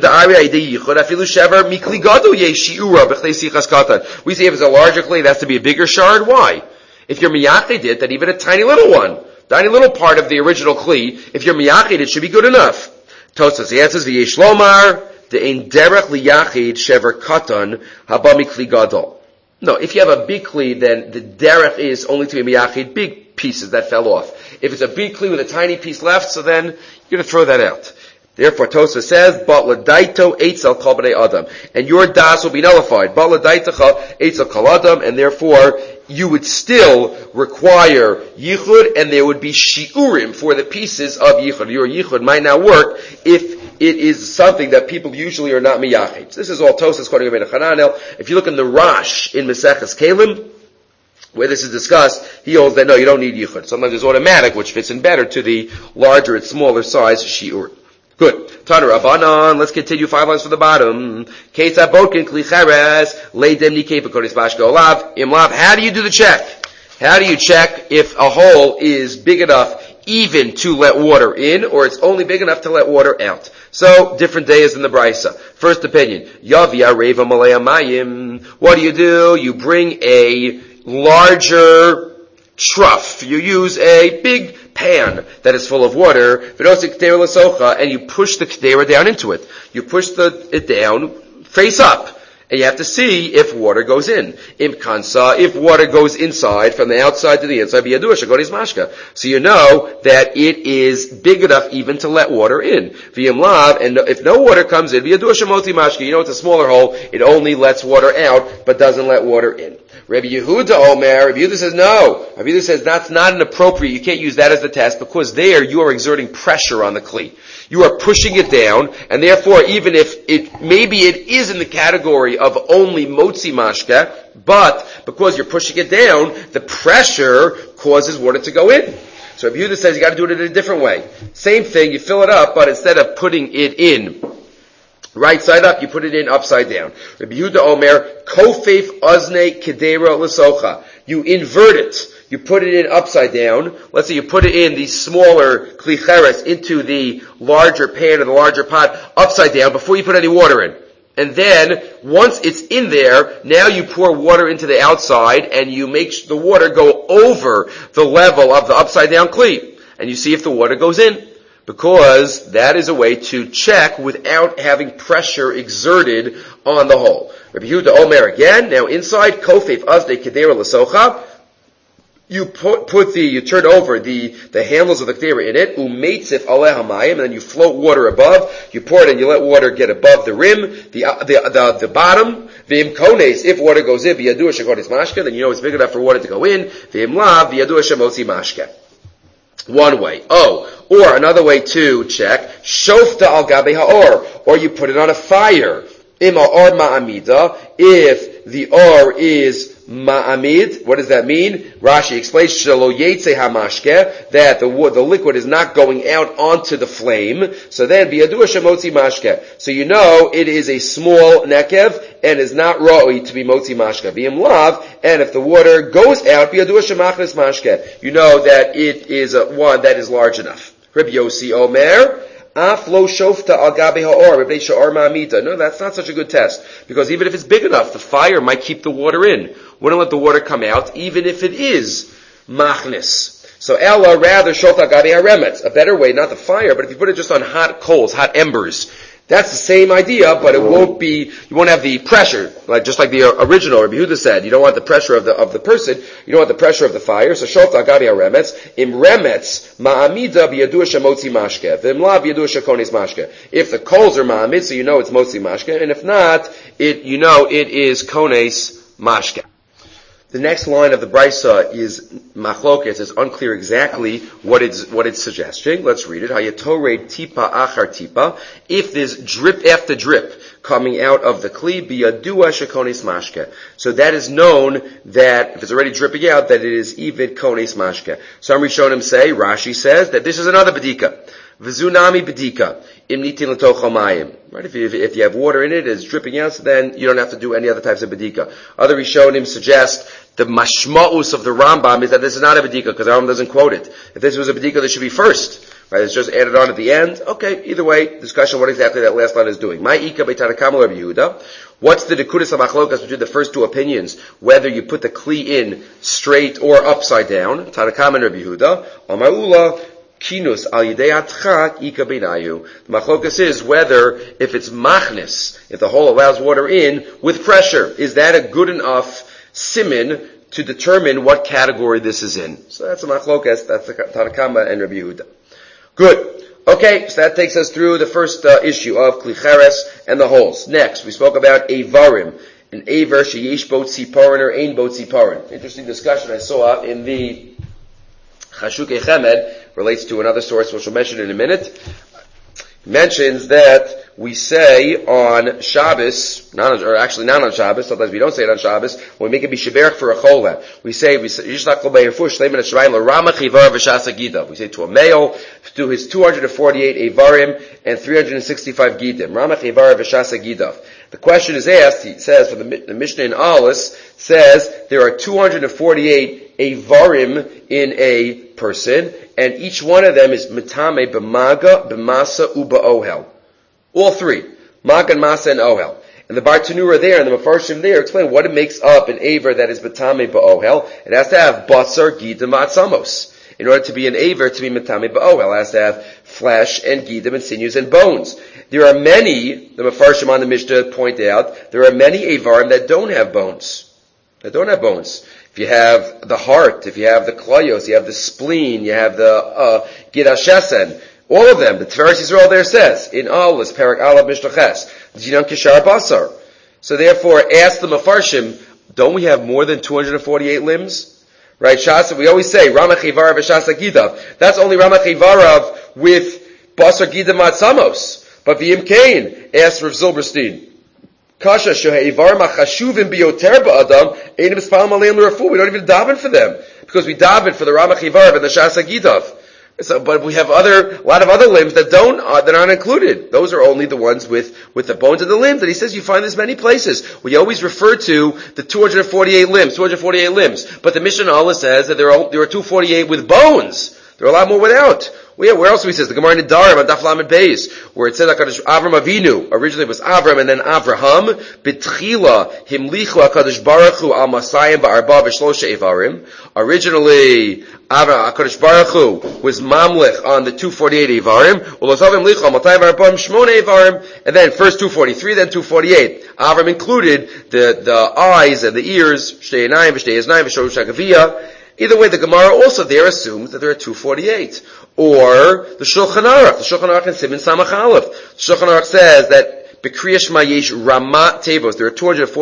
We say if it's a larger kli, it has to be a bigger shard. Why? If you're miyachid it, then even a tiny little one, tiny little part of the original kli, if you're miyachid, it should be good enough. Tosfos, the answer is v'yesh lomar, de'ein derech liyachid shever katan haba mikli gadol. No, if you have a big kli, then the derech is only to be miyachid big pieces that fell off. If it's a big kli with a tiny piece left, so then you're going to throw that out. Therefore, Tosfos says, "But l'daito eitzel kol b'nei adam," and your das will be nullified. "But l'daitacha eitzel kol adam," and therefore you would still require yichud, and there would be shiurim for the pieces of yichud. Your yichud might not work if it is something that people usually are not miyachid. So this is all Tosfos quoting Rabbi Hananel. If you look in the Rash in Maseches Kalim, where this is discussed, he holds that no, you don't need yichud. Sometimes it's automatic, which fits in better to the larger and smaller size shiurim. Good. Tana Rabbanan, let's continue 5 lines from the bottom. Ketzah bokin kli cheres, leidem nikei b'konis mashke olav, imlav. How do you do the check? How do you check if a hole is big enough even to let water in, or it's only big enough to let water out? So, different days in the Brisa. First opinion, Yavia reva malaya mayim. What do? You bring a larger trough. You use a big pan that is full of water, and you push the kedera down into it. You push it down, face up, and you have to see if water goes in. If water goes inside, from the outside to the inside, so you know that it is big enough even to let water in. And if no water comes in, you know it's a smaller hole, it only lets water out, but doesn't let water in. Rabbi Yehuda Omer, Rabbi Yehuda says no. Rabbi Yehuda says that's not an appropriate, you can't use that as the test, because there you are exerting pressure on the kli. You are pushing it down, and therefore even if maybe it is in the category of only motzi mashke, but because you're pushing it down, the pressure causes water to go in. So Rabbi Yehuda says you gotta do it in a different way. Same thing, you fill it up, but instead of putting it in right side up, you put it in upside down. Rabbi Yehuda Omer, kofef ozne kedera l'socha. You invert it. you put it in upside down. Let's say you put it in the smaller kli cheres into the larger pan or the larger pot upside down before you put any water in. And then, once it's in there, now you pour water into the outside and you make the water go over the level of the upside down kli. And you see if the water goes in. Because that is a way to check without having pressure exerted on the hole. Rabbi Yehuda Omer again, now inside, kofef azde kedera l'socha, you turn over the handles of the kedera in it, umeitzif aleh hamayim, and then you float water above, you pour it and you let water get above the rim, the bottom, v'im kones, if water goes in, v'yadua shekones mashke, then you know it's big enough for water to go in, v'im lav, v'yadua shemotzi mashke. One way. Or another way to check, shofta al gabe ha'or, or you put it on a fire. Im ha'or ma'amida, if the or is ma'amid, what does that mean? Rashi explains, shelo yetze hamashke, that the liquid is not going out onto the flame. So then, biyadua shemotzi mashke. So you know it is a small nekev, and is not roi to be motzi mashke. V'im lav, and if the water goes out, biyadua shemachnes mashke. You know that it is one that is large enough. Rabbi Yossi Omer, af lo shofta al gabe ha'or, Rabbi Sha'or ma'amita. No, that's not such a good test. Because even if it's big enough, the fire might keep the water in. Wouldn't let the water come out, even if it is machnis. So Ella, rather shofta al gabe ha'remetz. A better way, not the fire, but if you put it just on hot coals, hot embers, that's the same idea, but it won't be, you won't have the pressure, just like the original, Rabbi Yehuda said, you don't want the pressure of the person, you don't want the pressure of the fire, so shofta agabi ha-remetz, im remetz, ma'amida b'yadua shemotzi mashke, v'im la b'yadua shekonis mashke. If the coals are ma'amid, so you know it's motzi mashke, and if not, you know it is kones mashke. The next line of the Brisa is machlokes. It's unclear exactly what it's suggesting. Let's read it. Hayatore tipa achar tipa. If there's drip after drip coming out of the kli, biyadua shekonis mashke. So that is known that if it's already dripping out, that it is ivid konis mashke. Some Rishonim say, Rashi says, that this is another bedika. V'zunami bedika. Im nitin l'toch hamayim. Right? If you have water in it, it's dripping out, so then you don't have to do any other types of bedika. Other Rishonim suggest the mashma'us of the Rambam is that this is not a bedika, because the Rambam doesn't quote it. If this was a bedika, this should be first. Right? It's just added on at the end. Okay, either way, discussion what exactly that last line is doing. Ma'ika b'tanakam Rabbi Yehuda. What's the dekudas of machlokas between the first two opinions, whether you put the kli in straight or upside down? Tanakam and Rabbi Yehuda. Amarula, kinus al yidei atchak ika beinayu. The machlokas is whether, if it's machnis, if the hole allows water in with pressure, is that a good enough simin to determine what category this is in? So that's a machlokas, that's the Tanakama and Rabbi Yehuda. Good. Okay, so that takes us through the first issue of kli cheres and the holes. Next, we spoke about avarim, an aver sheyesh bo tziparon or ein bo tziparon. Interesting discussion I saw in the Chashukei Chemed, relates to another source which we'll mention in a minute. Mentions that we say on Shabbos, not on Shabbos, sometimes we don't say it on Shabbos, when we make it bishaberach for a chola. We say to a male, to his 248 avarim and 365 gidim. Ramach ivar v'shasa gidav. The question is asked, he says, for the Mishnah in Alis, says there are 248 avarim in a person, and each one of them is mitame b'maga, b'masa, u'ba'ohel. All three. Maga, masa, and ohel. And the Bar Tanura there, and the Mefarshim there, explain what it makes up an aver that is mitame ba'ohel. It has to have basar, gidim, atzamos. In order to be an aver, to be mitame ba'ohel, it has to have flesh and gidim and sinews and bones. There are many, the Mefarshim on the Mishnah point out, there are many avarim that don't have bones. If you have the heart, if you have the klayos, you have the spleen, you have the gidashesen, all of them, the Tiferes Yisrael there says, in Alis, Perak Alav Mishlaches, Jinan Kishar Basar. So therefore, ask the Mefarshim, don't we have more than 248 limbs? Right, Shasa, we always say, Ramach Ivarav Shasa Gidav. That's only Ramach Ivarav with Basar Gidav Matzamos. But V'im Kain, asked Rav Zilberstein, Kasha Sheha'ivar Machashuvim Biyoter Ba'adam, Einim Espal Maleim L'Rafu. We don't even daven for them. Because we daven for the Ramach Ivarav and the Shasa Gidav. So, but we have a lot of other limbs that that aren't included. Those are only the ones with the bones and the limbs. And he says you find this many places. We always refer to the 248 limbs. But the Mishnah Allah says that there are 248 with bones. There are a lot more without. Well, yeah, where else do we say? The Gemara in Nedarim on Daf Lamed Beis, where it said HaKadosh Avram Avinu. Originally it was Avram and then Avraham. B'tchila himlichu HaKadosh Baruch Hu al Masayim ba'arba v'shlosha Evarim. Originally, HaKadosh Baruch Hu was Mamlich on the 248 Evarim. Ulosav himlichu al Matayim ba'arba Shmone Evarim. And then first 243, then 248. Avram included the eyes and the ears, Shtei Einayim, V'shtei Eznayim, V'shalosh HaGaviyah. Either way, the Gemara also there assumes that there are 248. Or the Shulchan Aruch. The Shulchan Aruch in Siman Samach Aleph. The Shulchan Aruch says that B'Kriyas Shema yesh Ramat Tevos. There are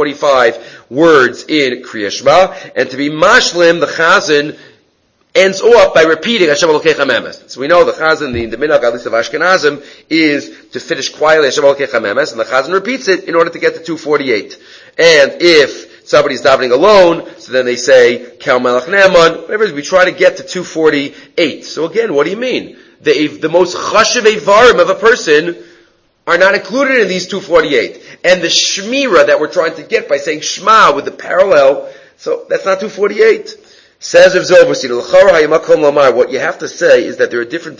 245 words in Kriyas Shema. And to be mashlim, the Chazan ends off by repeating Hashem Elokecha Memes. So we know the Chazan, the minhag at least of Ashkenazim, is to finish quietly Hashem Elokecha Memes, and the Chazan repeats it in order to get to 248. And if somebody's davening alone, so then they say, Kel Melech Ne'eman, whatever it is, we try to get to 248. So again, what do you mean? The most chashiv evarim of a person are not included in these 248. And the shmira that we're trying to get by saying Shema with the parallel, so that's not 248. Says Rav Zilberstein, what you have to say is that there are different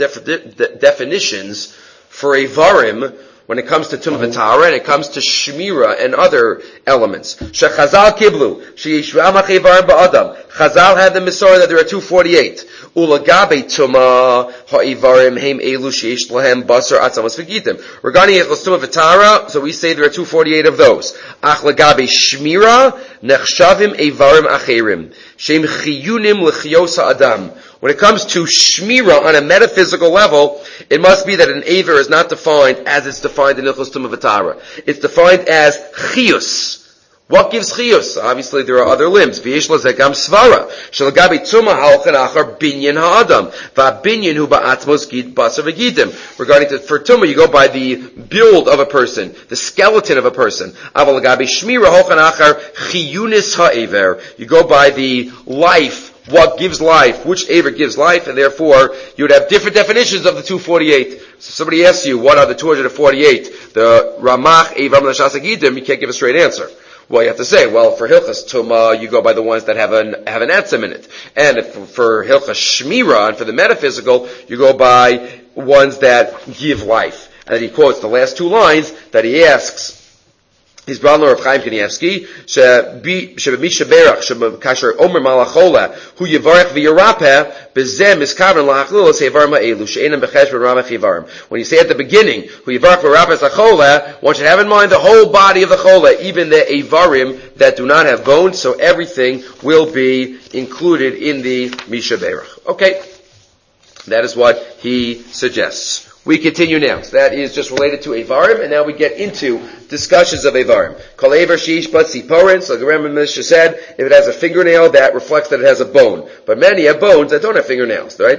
definitions for evarim when it comes to Tum V'Tara and it comes to Shmira and other elements. Shechazal Kiblu, Sheyishvamach Evarim Ba'adam. Chazal had the Masorah that there are 248. Ulagabe Tuma Ha'Evarim Heim Elu Sheish Lahem Basar Atzamas V'Gitim. Regarding Echos Tum V'Tara, so we say there are 248 of those. Ach Lagabe Shmira Nechshavim Evarim Acherim. Shem Chiyunim L'Chiyos Adam. When it comes to Shmira on a metaphysical level, it must be that an Aver is not defined as it's defined in Ilchos Tumah V'Tara. It's defined as Chiyus. What gives Chiyus? Obviously there are other limbs. V'yesh l'zegam svara. Shalagabi Tumah halchan achar binyan ha'adam. Va'binyan hu ba'atzmos gid basar v'gidim. Regarding for Tumah, you go by the build of a person, the skeleton of a person. Aval lagabi Shmira halchan achar chiyunis ha'aver. You go by the life. What gives life? Which Aver gives life? And therefore, you would have different definitions of the 248. So somebody asks you, what are the 248? The Ramach, Evam, Lashas Agidim, you can't give a straight answer. Well, you have to say, well, for Hilchas Tumah, you go by the ones that have an etzem in it. And for Hilchas Shmira, and for the metaphysical, you go by ones that give life. And he quotes the last two lines that he asks, his brother of Chaim Kanievsky, Shebemi Sheberach, Kasher Omer Malachola, Hu Yevarech V'Yarapeh, Bezem Miskavran La'achlil, Sevar Ma'elu, She'enam Bechesh V'Ramach Yivarim. When you say at the beginning, Hu Yevarech V'Yarapeh Zachola, one should have in mind the whole body of the Chola, even the Evarim that do not have bones, so everything will be included in the Mishaberach. Okay. That is what he suggests. We continue now. So that is just related to Evarim, and now we get into discussions of Evarim. Kol Evar Sheish Bat Siporin, so the Rambam Mishnah said, if it has a fingernail, that reflects that it has a bone. But many have bones that don't have fingernails, right?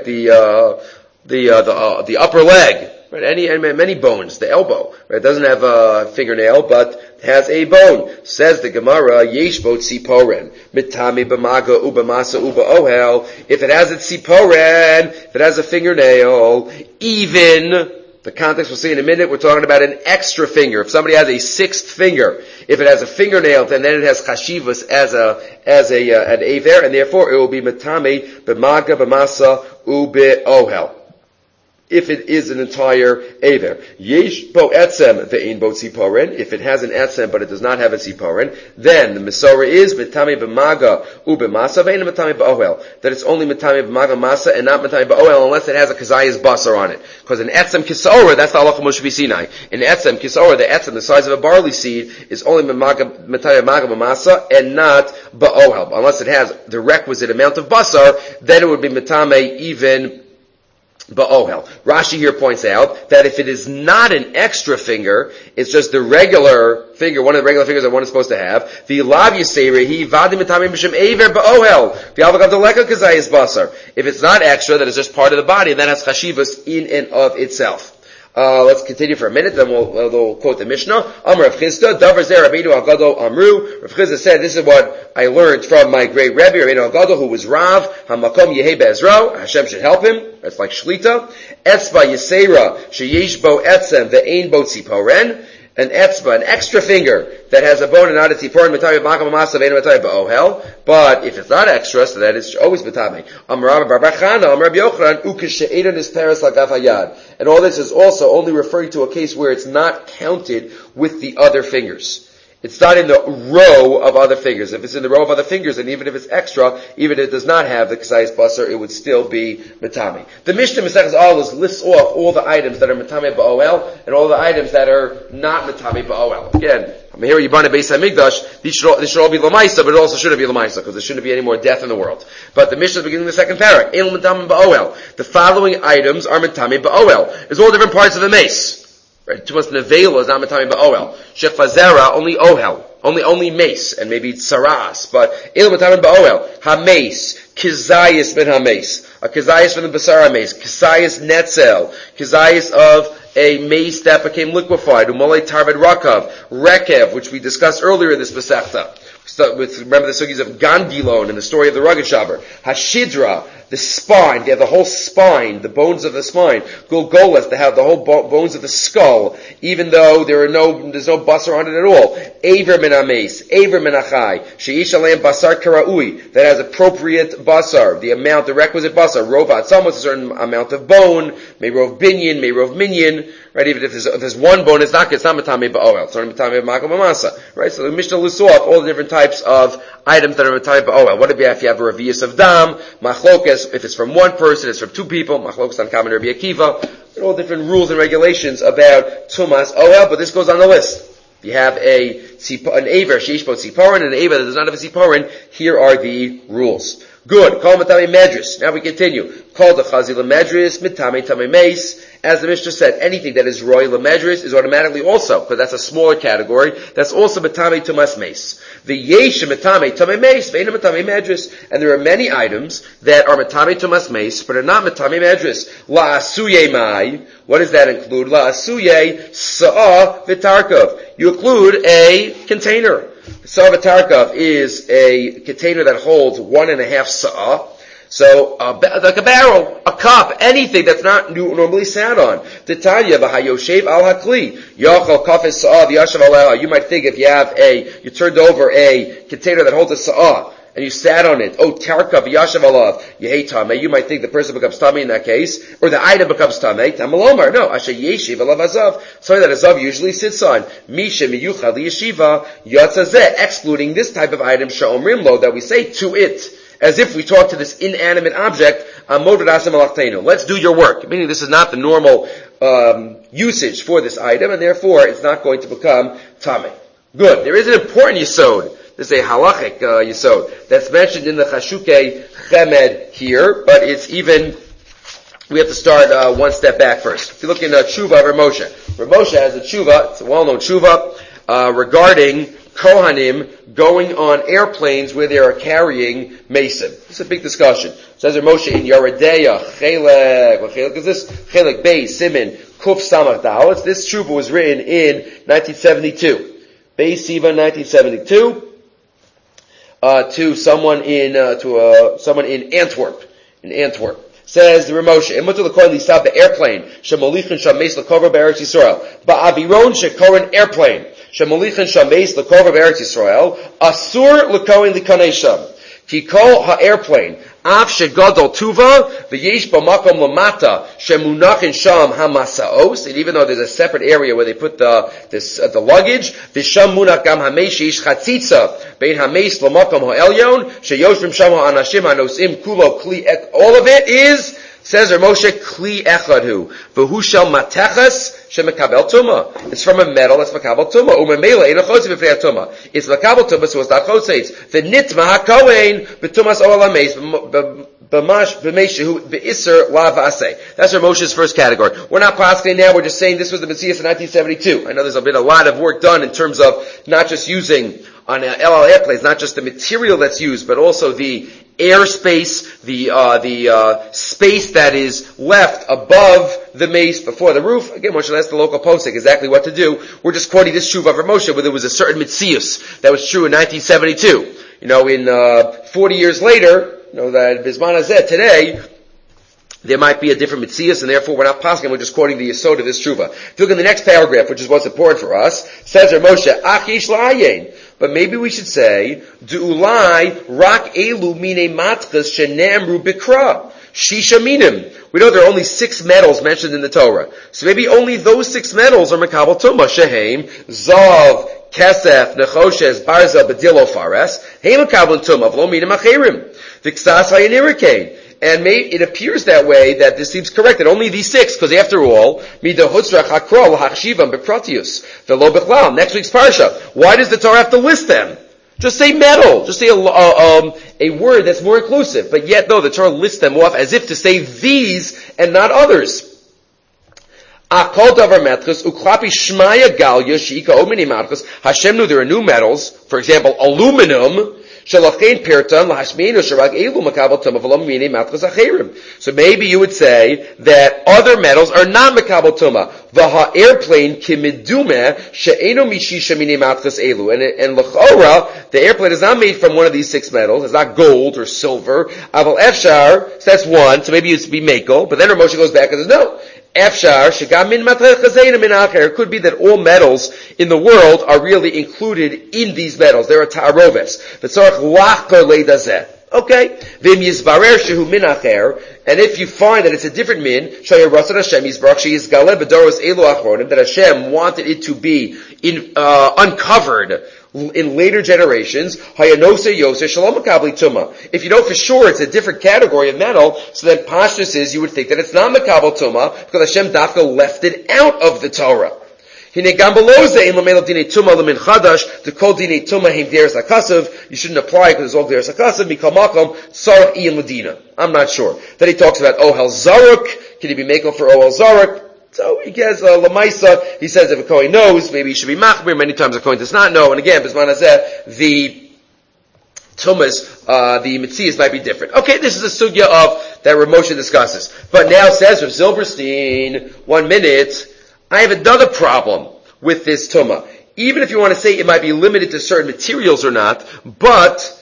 The upper leg, right? Many bones, the elbow, right? It doesn't have a fingernail, but has a bone. Says the Gemara, Yesh Bot Siporen, Mitami B'maga Ubamasa Uba Ohel. If it has a Siporen, if it has a fingernail, even, the context we'll see in a minute, we're talking about an extra finger. If somebody has a sixth finger, if it has a fingernail, then it has chashivas as an aver, and therefore it will be Mitami B'maga B'masa Uba Ohel. If it is an entire aver. Yesh bo etzem ve'in bo tziporen. If it has an etzem but it does not have a tziporen, then the Masorah is mitami b'maga u'b'masa ve'in mitami b'ohel. That it's only mitami b'maga masa and not mitami b'ohel unless it has a kazayas basar on it. Because an etzem kisora, that's the halacha Moshe Sinai. In etzem kisora, the etzem, the size of a barley seed, is only mitami b'maga b'masa and not b'ohel. Unless it has the requisite amount of basar, then it would be mitami even Ba'ohel. Rashi here points out that if it is not an extra finger, it's just the regular finger, one of the regular fingers that one is supposed to have. The lav yiserehi vadim mitamim b'shem aver ba'ohel. V'alvakav deleka kazayis basar. If it's not extra, that is just part of the body, then has chashivas in and of itself. Let's continue for a minute, then we'll quote the Mishnah. Amar Rav Chisda, Davar Zer Rabbeinu Agado Amru. Rav Chisda said, this is what I learned from my great Rebbe, Rabbeinu Agado, who was Rav, Hamakom Yehei Be'ezro, Hashem should help him. That's like shlita. Etzba yisera sheyesh bo etzem ve'ein bo tziporen. An etzba, an extra finger that has a bone and not a tziporen, metavi b'makam masa ve'ein metavi b'ohel. But if it's not extra, so that is always metavi. Amar Bar Chana, Amar Rabbi Yochanan, ukeshe'edan is paras lagaf hayad. And all this is also only referring to a case where it's not counted with the other fingers. It's not in the row of other fingers. If it's in the row of other fingers, and even if it's extra, even if it does not have the Kesayis Basar, it would still be Matami. The Mishnah Maseches Alus lists off all the items that are Matami Ba'oel, and all the items that are not Matami Ba'oel. Again, I'm here Yibana Beis HaMikdash, this should all be Lamaisa, but it also shouldn't be Lamaisa, because there shouldn't be any more death in the world. But the Mishnah is beginning of the second parak, El Matami Ba'oel. The following items are Matami Ba'oel. There's all different parts of the mace. Right, Tumas Nevela is not Matami Ba'oel. Shech Fazera, only Ohel. Only mace, and maybe Tsaras, but Il Matami Ba'oel. Ha-mace. Kizayis ben ha-mace. A Kizayis from the Basar ha-mace. Kizayis netzel. Kizayis of a mace that became liquefied. Umolei Tarved Rakav. Rekev, which we discussed earlier in this Pesachta. Remember the sugis of Gandilon in the story of the Rugged Shaber. Hashidra, the spine, they have the whole spine, the bones of the spine. Gulgolas, they have the whole bones of the skull, even though there's no basar on it at all. Aver min ames, aver min achai, sheish aleim basar karaui, that has appropriate basar, the requisite basar. Rovat, some with a certain amount of bone, may rov binyan, may rov minyan, right? Even if there's one bone, it's not matame ba'oel, it's only matame ba'makam b'masa, right? So the Mishnah lists off all the different types of items that are matame ba'oel. What if you have a revius of dam, machlokas, if it's from one person, it's from two people, machlokas on common Rabbi Akiva, all different rules and regulations about tumas oel, but this goes on the list. If you have an aver, sheish bo tziporen, and an aver that does not have a tziporen, here are the rules. Good. Call matame medris. Now we continue. Call the chazil medris, mitame tame mace. As the Mishnah said, anything that is roy medris is automatically also, because that's a smaller category, that's also mitame tumas mace. The yesh mitame tame mace, ve'ena mitame medris. And there are many items that are mitame tumas mace, but are not mitame medris. La asuye mai. What does that include? La asuye sa'a v'tarkov. You include a container. Sa'a v'tarkov is a container that holds 1.5 sa'a. So, like a barrel, a cup, anything that's not normally sat on. Titanya v'hayoshev al hakli. Yachal kafes sa'a v'yashav aleha. You might think if you turned over a container that holds a sa'a, and you sat on it, tarka v'yashav alav, yehi tameh, you might think the person becomes tameh in that case, or the item becomes tameh, tamalomar. No, asher yeshiv alav azav, something that azav usually sits on. Misha miyuchad liyeshiva yatzazeh, excluding this type of item, sha'omrim lo, that we say to it, as if we talk to this inanimate object, let's do your work. Meaning this is not the normal usage for this item, and therefore it's not going to become tameh. Good. There is an important yesod. There's a halachic yesod that's mentioned in the Chashukei Chemed here, but it's even, we have to start one step back first. If you look in Tshuva of Rav Moshe has a Tshuva, it's a well-known Tshuva, regarding Kohanim going on airplanes where they are carrying mason. It's a big discussion. It says Rav Moshe in Yeredeya, Chelek, what Chelek is this? Chelek Beis, Simin, Kuf Samach Dal. This Tshuva was written in 1972. Beis Siva 1972. To someone in Antwerp. Says the Rav Moshe, the airplane, Shemolichin Shameis L'Kover B'Eretz Yisrael. Ba'aviron Shekorin airplane, Shemolichin Shameis L'Kover B'Eretz Yisrael, Asur L'Koin L'Kanei Sham. Kikol ha'airplane, Av shegadol tuva, v'yesh b'makom lamata, shemunachin sham hamasaos, and even though there's a separate area where they put the luggage, v'sham munach gam hamesh yish chatzitza, bein hamesh l'makom ha'elyon, sheyoshrim sham ha'anashim ha'nosim kulo kli, all of it is, says Rav Moshe, kli echadhu, v'hu shel matechas, shemekabel tuma. It's from a metal that's makabel tuma. Umemela ina chotzi b'fnei tuma. It's makabel tuma, so it's not chotzeitz. V'nitma ha'kohen b'tumas oal ha'meis b'mash b'meishehu b'iser la v'aseh. That's Rav Moshe's first category. We're not pasking now. We're just saying this was the Messias in 1972. I know there's been a lot of work done in terms of not just using on El Al airplanes, not just the material that's used, but also the airspace, the space that is left above the mace before the roof. Again, Moshe asked the local posek exactly what to do. We're just quoting this Tshuva of Rav Moshe, where there was a certain mitzius that was true in 1972. In 40 years later, that Bisman Hazeh today, there might be a different mitzias, and therefore we're not passing, we're just quoting the yesod of this tshuva. If you look in the next paragraph, which is what's important for us, says Rav Moshe, Achish la'ayin. But maybe we should say, Du'ulai rak elu mine matchas shenemru bikra. Shisha minim. We know there are only 6 metals mentioned in the Torah. So maybe only those 6 metals are Makabal Tumah. Shehem, Zav, Kesef, Nechoshes, Barza, Bedilo, Fares. Hey Makabal Tumah, V'lo minim acherim. V'ksas ha'yanirikein. And it appears that way, that this seems correct, that only these 6, because after all, Mida Hutzrach Hakro, L'Hachshivam, Bekratius, V'lo Bechlal, next week's Parsha. Why does the Torah have to list them? Just say metal. Just say a word that's more inclusive. But yet, no, the Torah lists them off as if to say these and not others. Akol davar metchus uklapi shmaya galya sheika omini matchus. Hashem knew there are new metals. For example, aluminum. So maybe you would say that other metals are not makabel tuma. The airplane kimidume she'eno mishisha mini matchas elu. And l'chora, the airplane is not made from one of these 6 metals. It's not gold or silver. Aval efshar, so that's one. So maybe it's be mekel. But then Rav Moshe goes back and says no. Efshar shegam min matchas chazena min acher. It could be that all metals in the world are really included in these metals. There are ta'aroves. Okay. Vim yizbarer shehu min acher. And if you find that it's a different min, shaya ratzon Hashem yizbarach sheyizgaleh b'doros elu achronim, that Hashem wanted it to be uncovered in later generations, if you know for sure it's a different category of metal, so then pashtus is you would think that it's not makabel tuma because Hashem dafka left it out of the Torah. You shouldn't apply because it's all deres hakasav. Mikal makom sarach iyan ladina. I'm not sure. Then he talks about ohel zaruk. Can he be makel for ohel zaruk? So he gets lamaisa. He says if a kohen knows, maybe he should be machmir. Many times a kohen does not know. And again, bisman hazeh, the tumas, the mitzias might be different. Okay, this is a sugya of that Rav Moshe discusses. But now says Rav Zilberstein, 1 minute. I have another problem with this tumah. Even if you want to say it might be limited to certain materials or not, but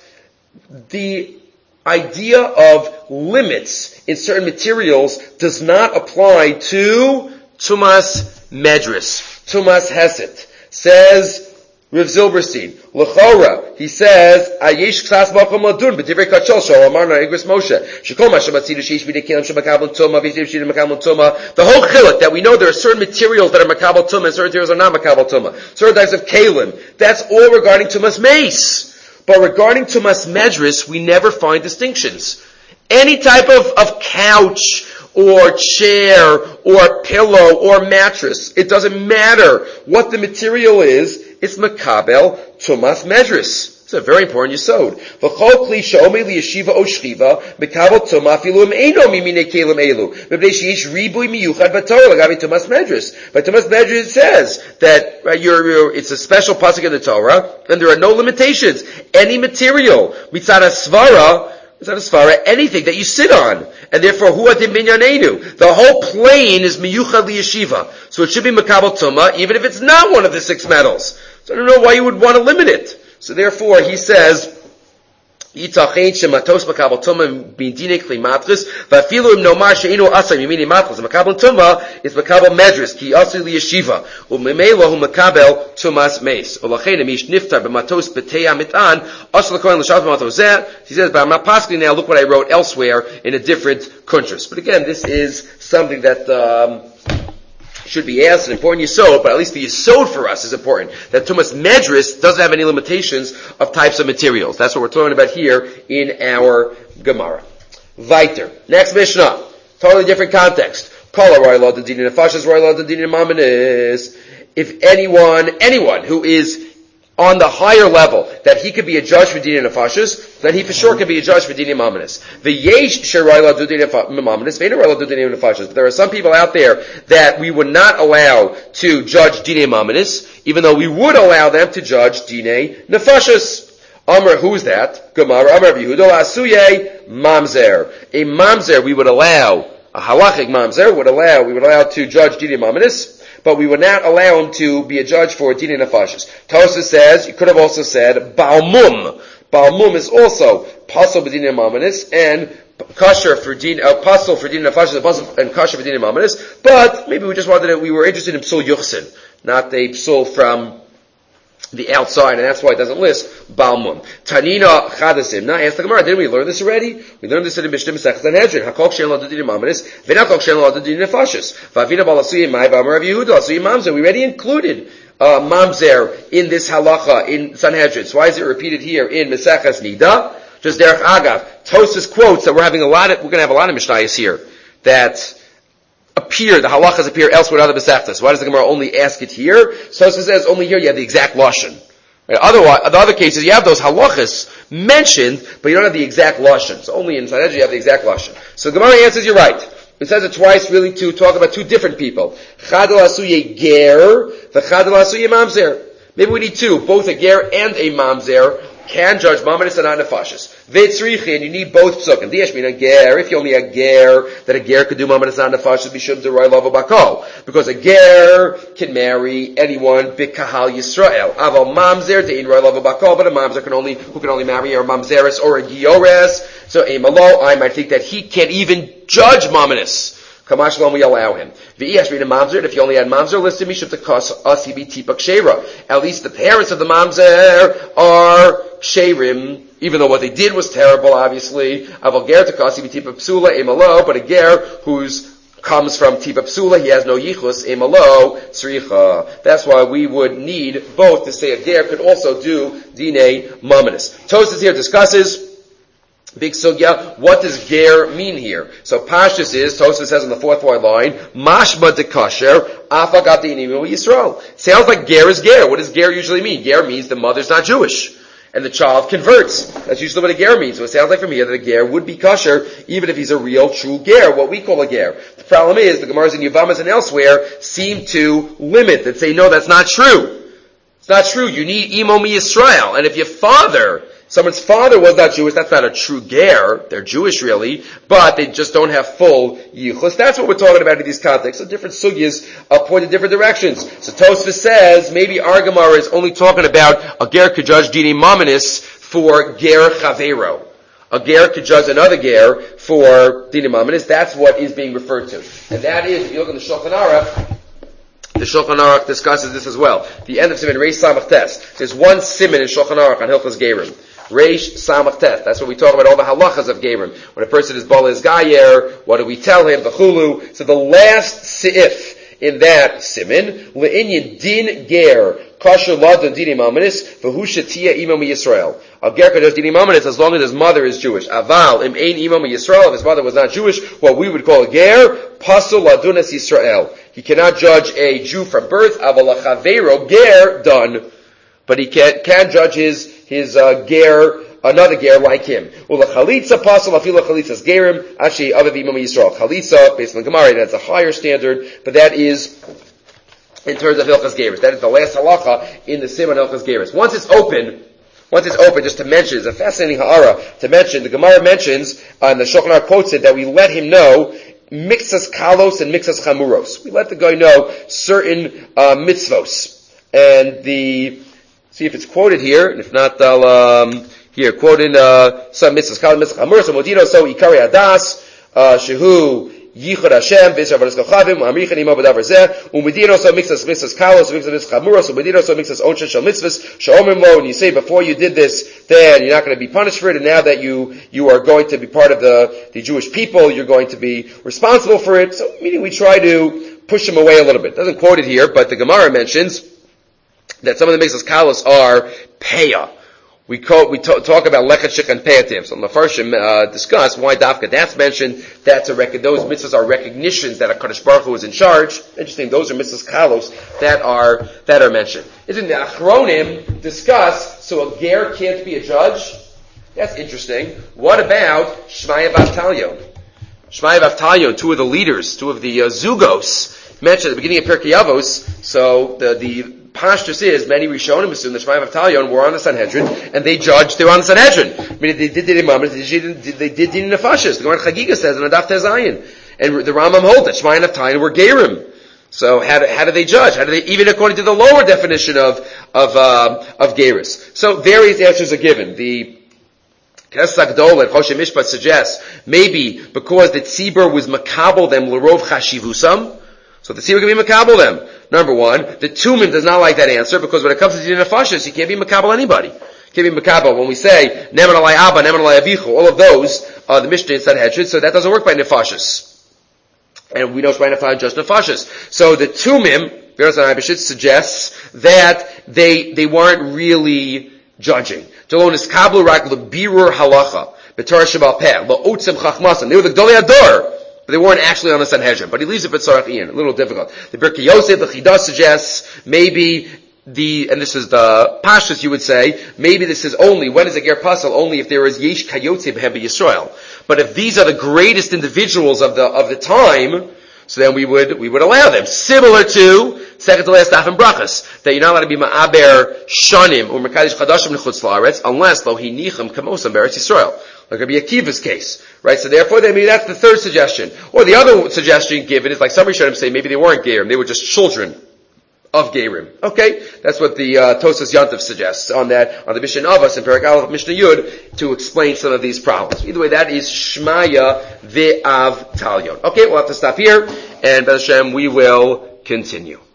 the idea of limits in certain materials does not apply to tumas medris, tumas heset. Says Rav Zilberstein, L'chora, he says, Ayesh ksas makom ladun, b'divrei kachol shal amarna igris Moshe, shekol ma shabatzidu sheish b'nei kelim shemakabel tuma, v'yitiv sheish makabel tuma. The whole chiluk that we know there are certain materials that are makabel tuma and certain materials are not makabel tuma. Certain types of kalim. That's all regarding tumas meis. But regarding tumas medris, we never find distinctions. Any type of couch, or chair, or pillow, or mattress, it doesn't matter what the material is, it's makabel tumas medris. It's a very important yesod. V'chol kli she'omei liyeshiva o shchiva makabel tuma afilu eino mimine kelim elu. Mepnei sheyish ribui miyuchad b'torah l'gavi tumas medris. But tumas medris says that it's a special pasuk in the Torah, and there are no limitations. Any material mitzad asvara. It's not a svara, anything that you sit on. And therefore, huatim binyanenu. The whole plane is miyuchad liyeshiva. So it should be makabel tuma, even if it's not one of the 6 metals. So I don't know why you would want to limit it. So therefore, he says, Yitachein shematos makabel tuma b'dinei kli matris, v'afilu im nomar she'inu asay mimini matris. Makabel tuma is makabel medris, ki asay liyeshiva. U'memelo hu makabel tumas meis. Olachein amish niftar b'matos b'teya mitan, asay l'kohen l'shav b'matos zeh. He says, but I'm not passing now, look what I wrote elsewhere in a different kuntras. But again, this is something that, should be asked, an important yesod, but at least the yesod for us is important. That tumas medris doesn't have any limitations of types of materials. That's what we're talking about here in our Gemara. Weiter. Next Mishnah. Totally different context. If anyone who is on the higher level, that he could be a judge for Dinei Nefashos, then he for sure could be a judge for Dinei Mamanis. But there are some people out there that we would not allow to judge Dinei Mamanis, even though we would allow them to judge Dinei Nefashos. Amr, who's that? Gemara, Amr Yehuda, Asuye, Mamzer. A Mamzer we would allow, a halachic Mamzer we would allow to judge Dinei Mamanis, but we would not allow him to be a judge for Dinei Nefashos. Tosa says, you could have also said, Balmum. Balmum is also pasul b'din amanis and kosher for din, pasul for din nefashis and kosher for din amanis. But maybe we just we were interested in psul yuchsin, not the psul from the outside, and that's why it doesn't list Balmum. Tanina Chadasim. Now ask the Gemara, didn't we learn this already? We learned this in the Mishnah Masechet Sanhedrin. Hakol she'en lo adudin amanis, v'nakol she'en lo adudin nefashis. V'avina balasuyim mai v'amar Rav Yehuda asuyim mamzer. We already included mamzer in this halacha in Sanhedrin. So why is it repeated here in Masechet Nida? Just derech agav. Tosfos quotes that we're going to have a lot of Mishnayos here that the halachas appear elsewhere in other Masechtas. Why does the Gemara only ask it here? So it says only here you have the exact lashon. Right? Otherwise, in other cases you have those halachas mentioned, but you don't have the exact lashon. So only in Sanhedrin you have the exact lashon. So the Gemara answers, you're right. It says it twice really to talk about two different people. Chadal asuye ger, v'chadal asuye mamzer. Maybe we need two, both a ger and a mamzer can judge mamanis and nefashis. Veitzrichi, and you need both psukim. Diashmin a ger, if you only a ger, that a ger could do mamanis and nefashis, bishum deroy lavo bakol. Because a ger can marry anyone b'kahal Yisrael. Aval mamzer de'in roy lavo bakol, but a mamzer who can only marry a mamzeres or a giores. So a malo, I might think that he can't even judge mamanis. Kamash Shalom, we allow him. V'iyashmin a mamzer, if you only had mamzer listed, mishum tekas asibi tipak sheira. At least the parents of the mamzer are sherim, even though what they did was terrible, obviously. Aval ger tekasi b'tipa psula emalo, but a ger comes from tipa psula, he has no yichus emalo tzricha. That's why we would need both to say a ger could also do dine mamanis. Tosfos here discusses big sugya. What does ger mean here? So Pashtus is, Tosfos says on the fourth line, mashma de kasher afagat dinim Yisrael. Sounds like ger is ger. What does ger usually mean? Ger means the mother's not Jewish, and the child converts. That's usually what a ger means. So it sounds like from here that a ger would be kosher, even if he's a real, true ger, what we call a ger. The problem is, the Gemaras in Yavamas and elsewhere seem to limit, that say, no, that's not true. It's not true. You need Imo Mi Yisrael. And if someone's father was not Jewish, that's not a true ger. They're Jewish really, but they just don't have full yichus. That's what we're talking about in these contexts. So different sugyas point in different directions. So Tosfos says, maybe our Gemara is only talking about a ger could judge dini mamanis for ger chavero. A ger could judge another ger for dini mamanis. That's what is being referred to. And that is, if you look in the Shulchan Aruch, the Shulchan Aruch discusses this as well. The end of Siman Reish Samach Tes. There's one Siman in Shulchan Aruch on Hilchos Gerim. Reish Samach Tes. That's what we talk about, all the halachas of Gerim. When a person is Bala is Gayer, what do we tell him? The Chulu. So the last Seif in that Siman, Le'inyan Din Ger, Kasher Ladon Dini Mamanis, V'hu Shetia Imam Yisrael. A ger could judge Dini Mamanis as long as his mother is Jewish. Aval, Im Ein Imam Yisrael, if his mother was not Jewish, what we would call a ger, Pasul Ladunas Yisrael. He cannot judge a Jew from birth, Aval Chavero, ger, done. But he can judge his ger, another ger like him. Ula chalitza pasul afila chalitzas gerim ashi avav imam Yisrael. Chalitza, based on the Gemara, that's a higher standard, but that is in terms of Hilchas Geris. That is the last halacha in the Siman Hilchas Geris. Once it's open, just to mention, it's a fascinating ha'ara to mention, the Gemara mentions, and the Shulchan Aruch quotes it, that we let him know mixas kalos and mixas chamuros. We let the guy know certain mitzvos. And see if it's quoted here, and if not, I'll here quote in some mitzvahs. Kal mitzvah chamuros umodino so ikari adas shehu yichud Hashem v'israv v'niskachavim u'amrichan imo b'davar zeh umodino so mixas kalos mixas chamuros umodino so mixas onshen shel mitzvahs she'omrim lo. And you say before you did this, then you're not going to be punished for it, and now that you are going to be part of the Jewish people, you're going to be responsible for it. So meaning we try to push him away a little bit. It doesn't quote it here, but the Gemara mentions that some of the mixas kalos are peya. We talk about lechet and peyatim. So the Mefarshim discuss why dafka that's mentioned. Those mitzvahs are recognitions that a Kadosh Baruch Hu is in charge. Interesting. Those are mitzvahs kalos that are mentioned. Isn't the Achronim discuss so a ger can't be a judge? That's interesting. What about Shmaya Avtalyon? Shmaya Avtalyon, two of the leaders, two of the zugos mentioned at the beginning of Pirkei Avos. So the Pashtus is, many Rishonim assume that Shmaya Avtalyon were on the Sanhedrin, and they were on the Sanhedrin. I mean, they did Imam, they did Din Nefashis. The Gemara Chagiga says in Adaf Tezayin. And the Rambam holds that Shmaya and Avtalyon were Gerim. So how do they judge? How do they, even according to the lower definition of Geris? So various answers are given. The Kesak Dolet, Choshe Mishpat suggests, maybe because the tzibur was makabel them l'rov chashivusam, so the tzibur can be makabel them. Number one, the Tumim does not like that answer, because when it comes to Din Nefashis, you can't be makabel anybody. You can't be makabel. When we say, Neman alai Abba, Neman alai Avichu, all of those, the Mishnah said Hedshid, so that doesn't work by Nefashis. And we know it's by just Nefashis. So the Tumim, Beres and Abishit, suggests that they weren't really judging. Jalonis kablu rak lebirur halacha b'torah shebal peh la'otzem chachmasan. They were the Gdolei Ador, but they weren't actually on the Sanhedrin. But he leaves it for Tzarech Ian. A little difficult. The Birkei Yosef, the Chidah suggests maybe and this is the Pashtus, you would say, maybe this is only, when is a ger pasal? Only if there is yesh kayotze b'hem b'Yisrael. But if these are the greatest individuals of the time, so then we would allow them. Similar to second to last daf in brachas, that you're not allowed to be ma'aber shanim or mekadosh chadashim nechutz la'aretz unless lo hinichem kamosam beretz Yisrael. Like Rabbi Akiva's case, right? So therefore, maybe that's the third suggestion. Or the other suggestion given is like some Rishonim say maybe they weren't gerim, they were just children of gerim. Okay, that's what the Tosas Yantav suggests on the Mishnah Avos and Perek Aleph Mishnah Yud to explain some of these problems. Either way, that is Shmaya Ve'av Talyon. Okay, we'll have to stop here, and B'ez Hashem we will continue.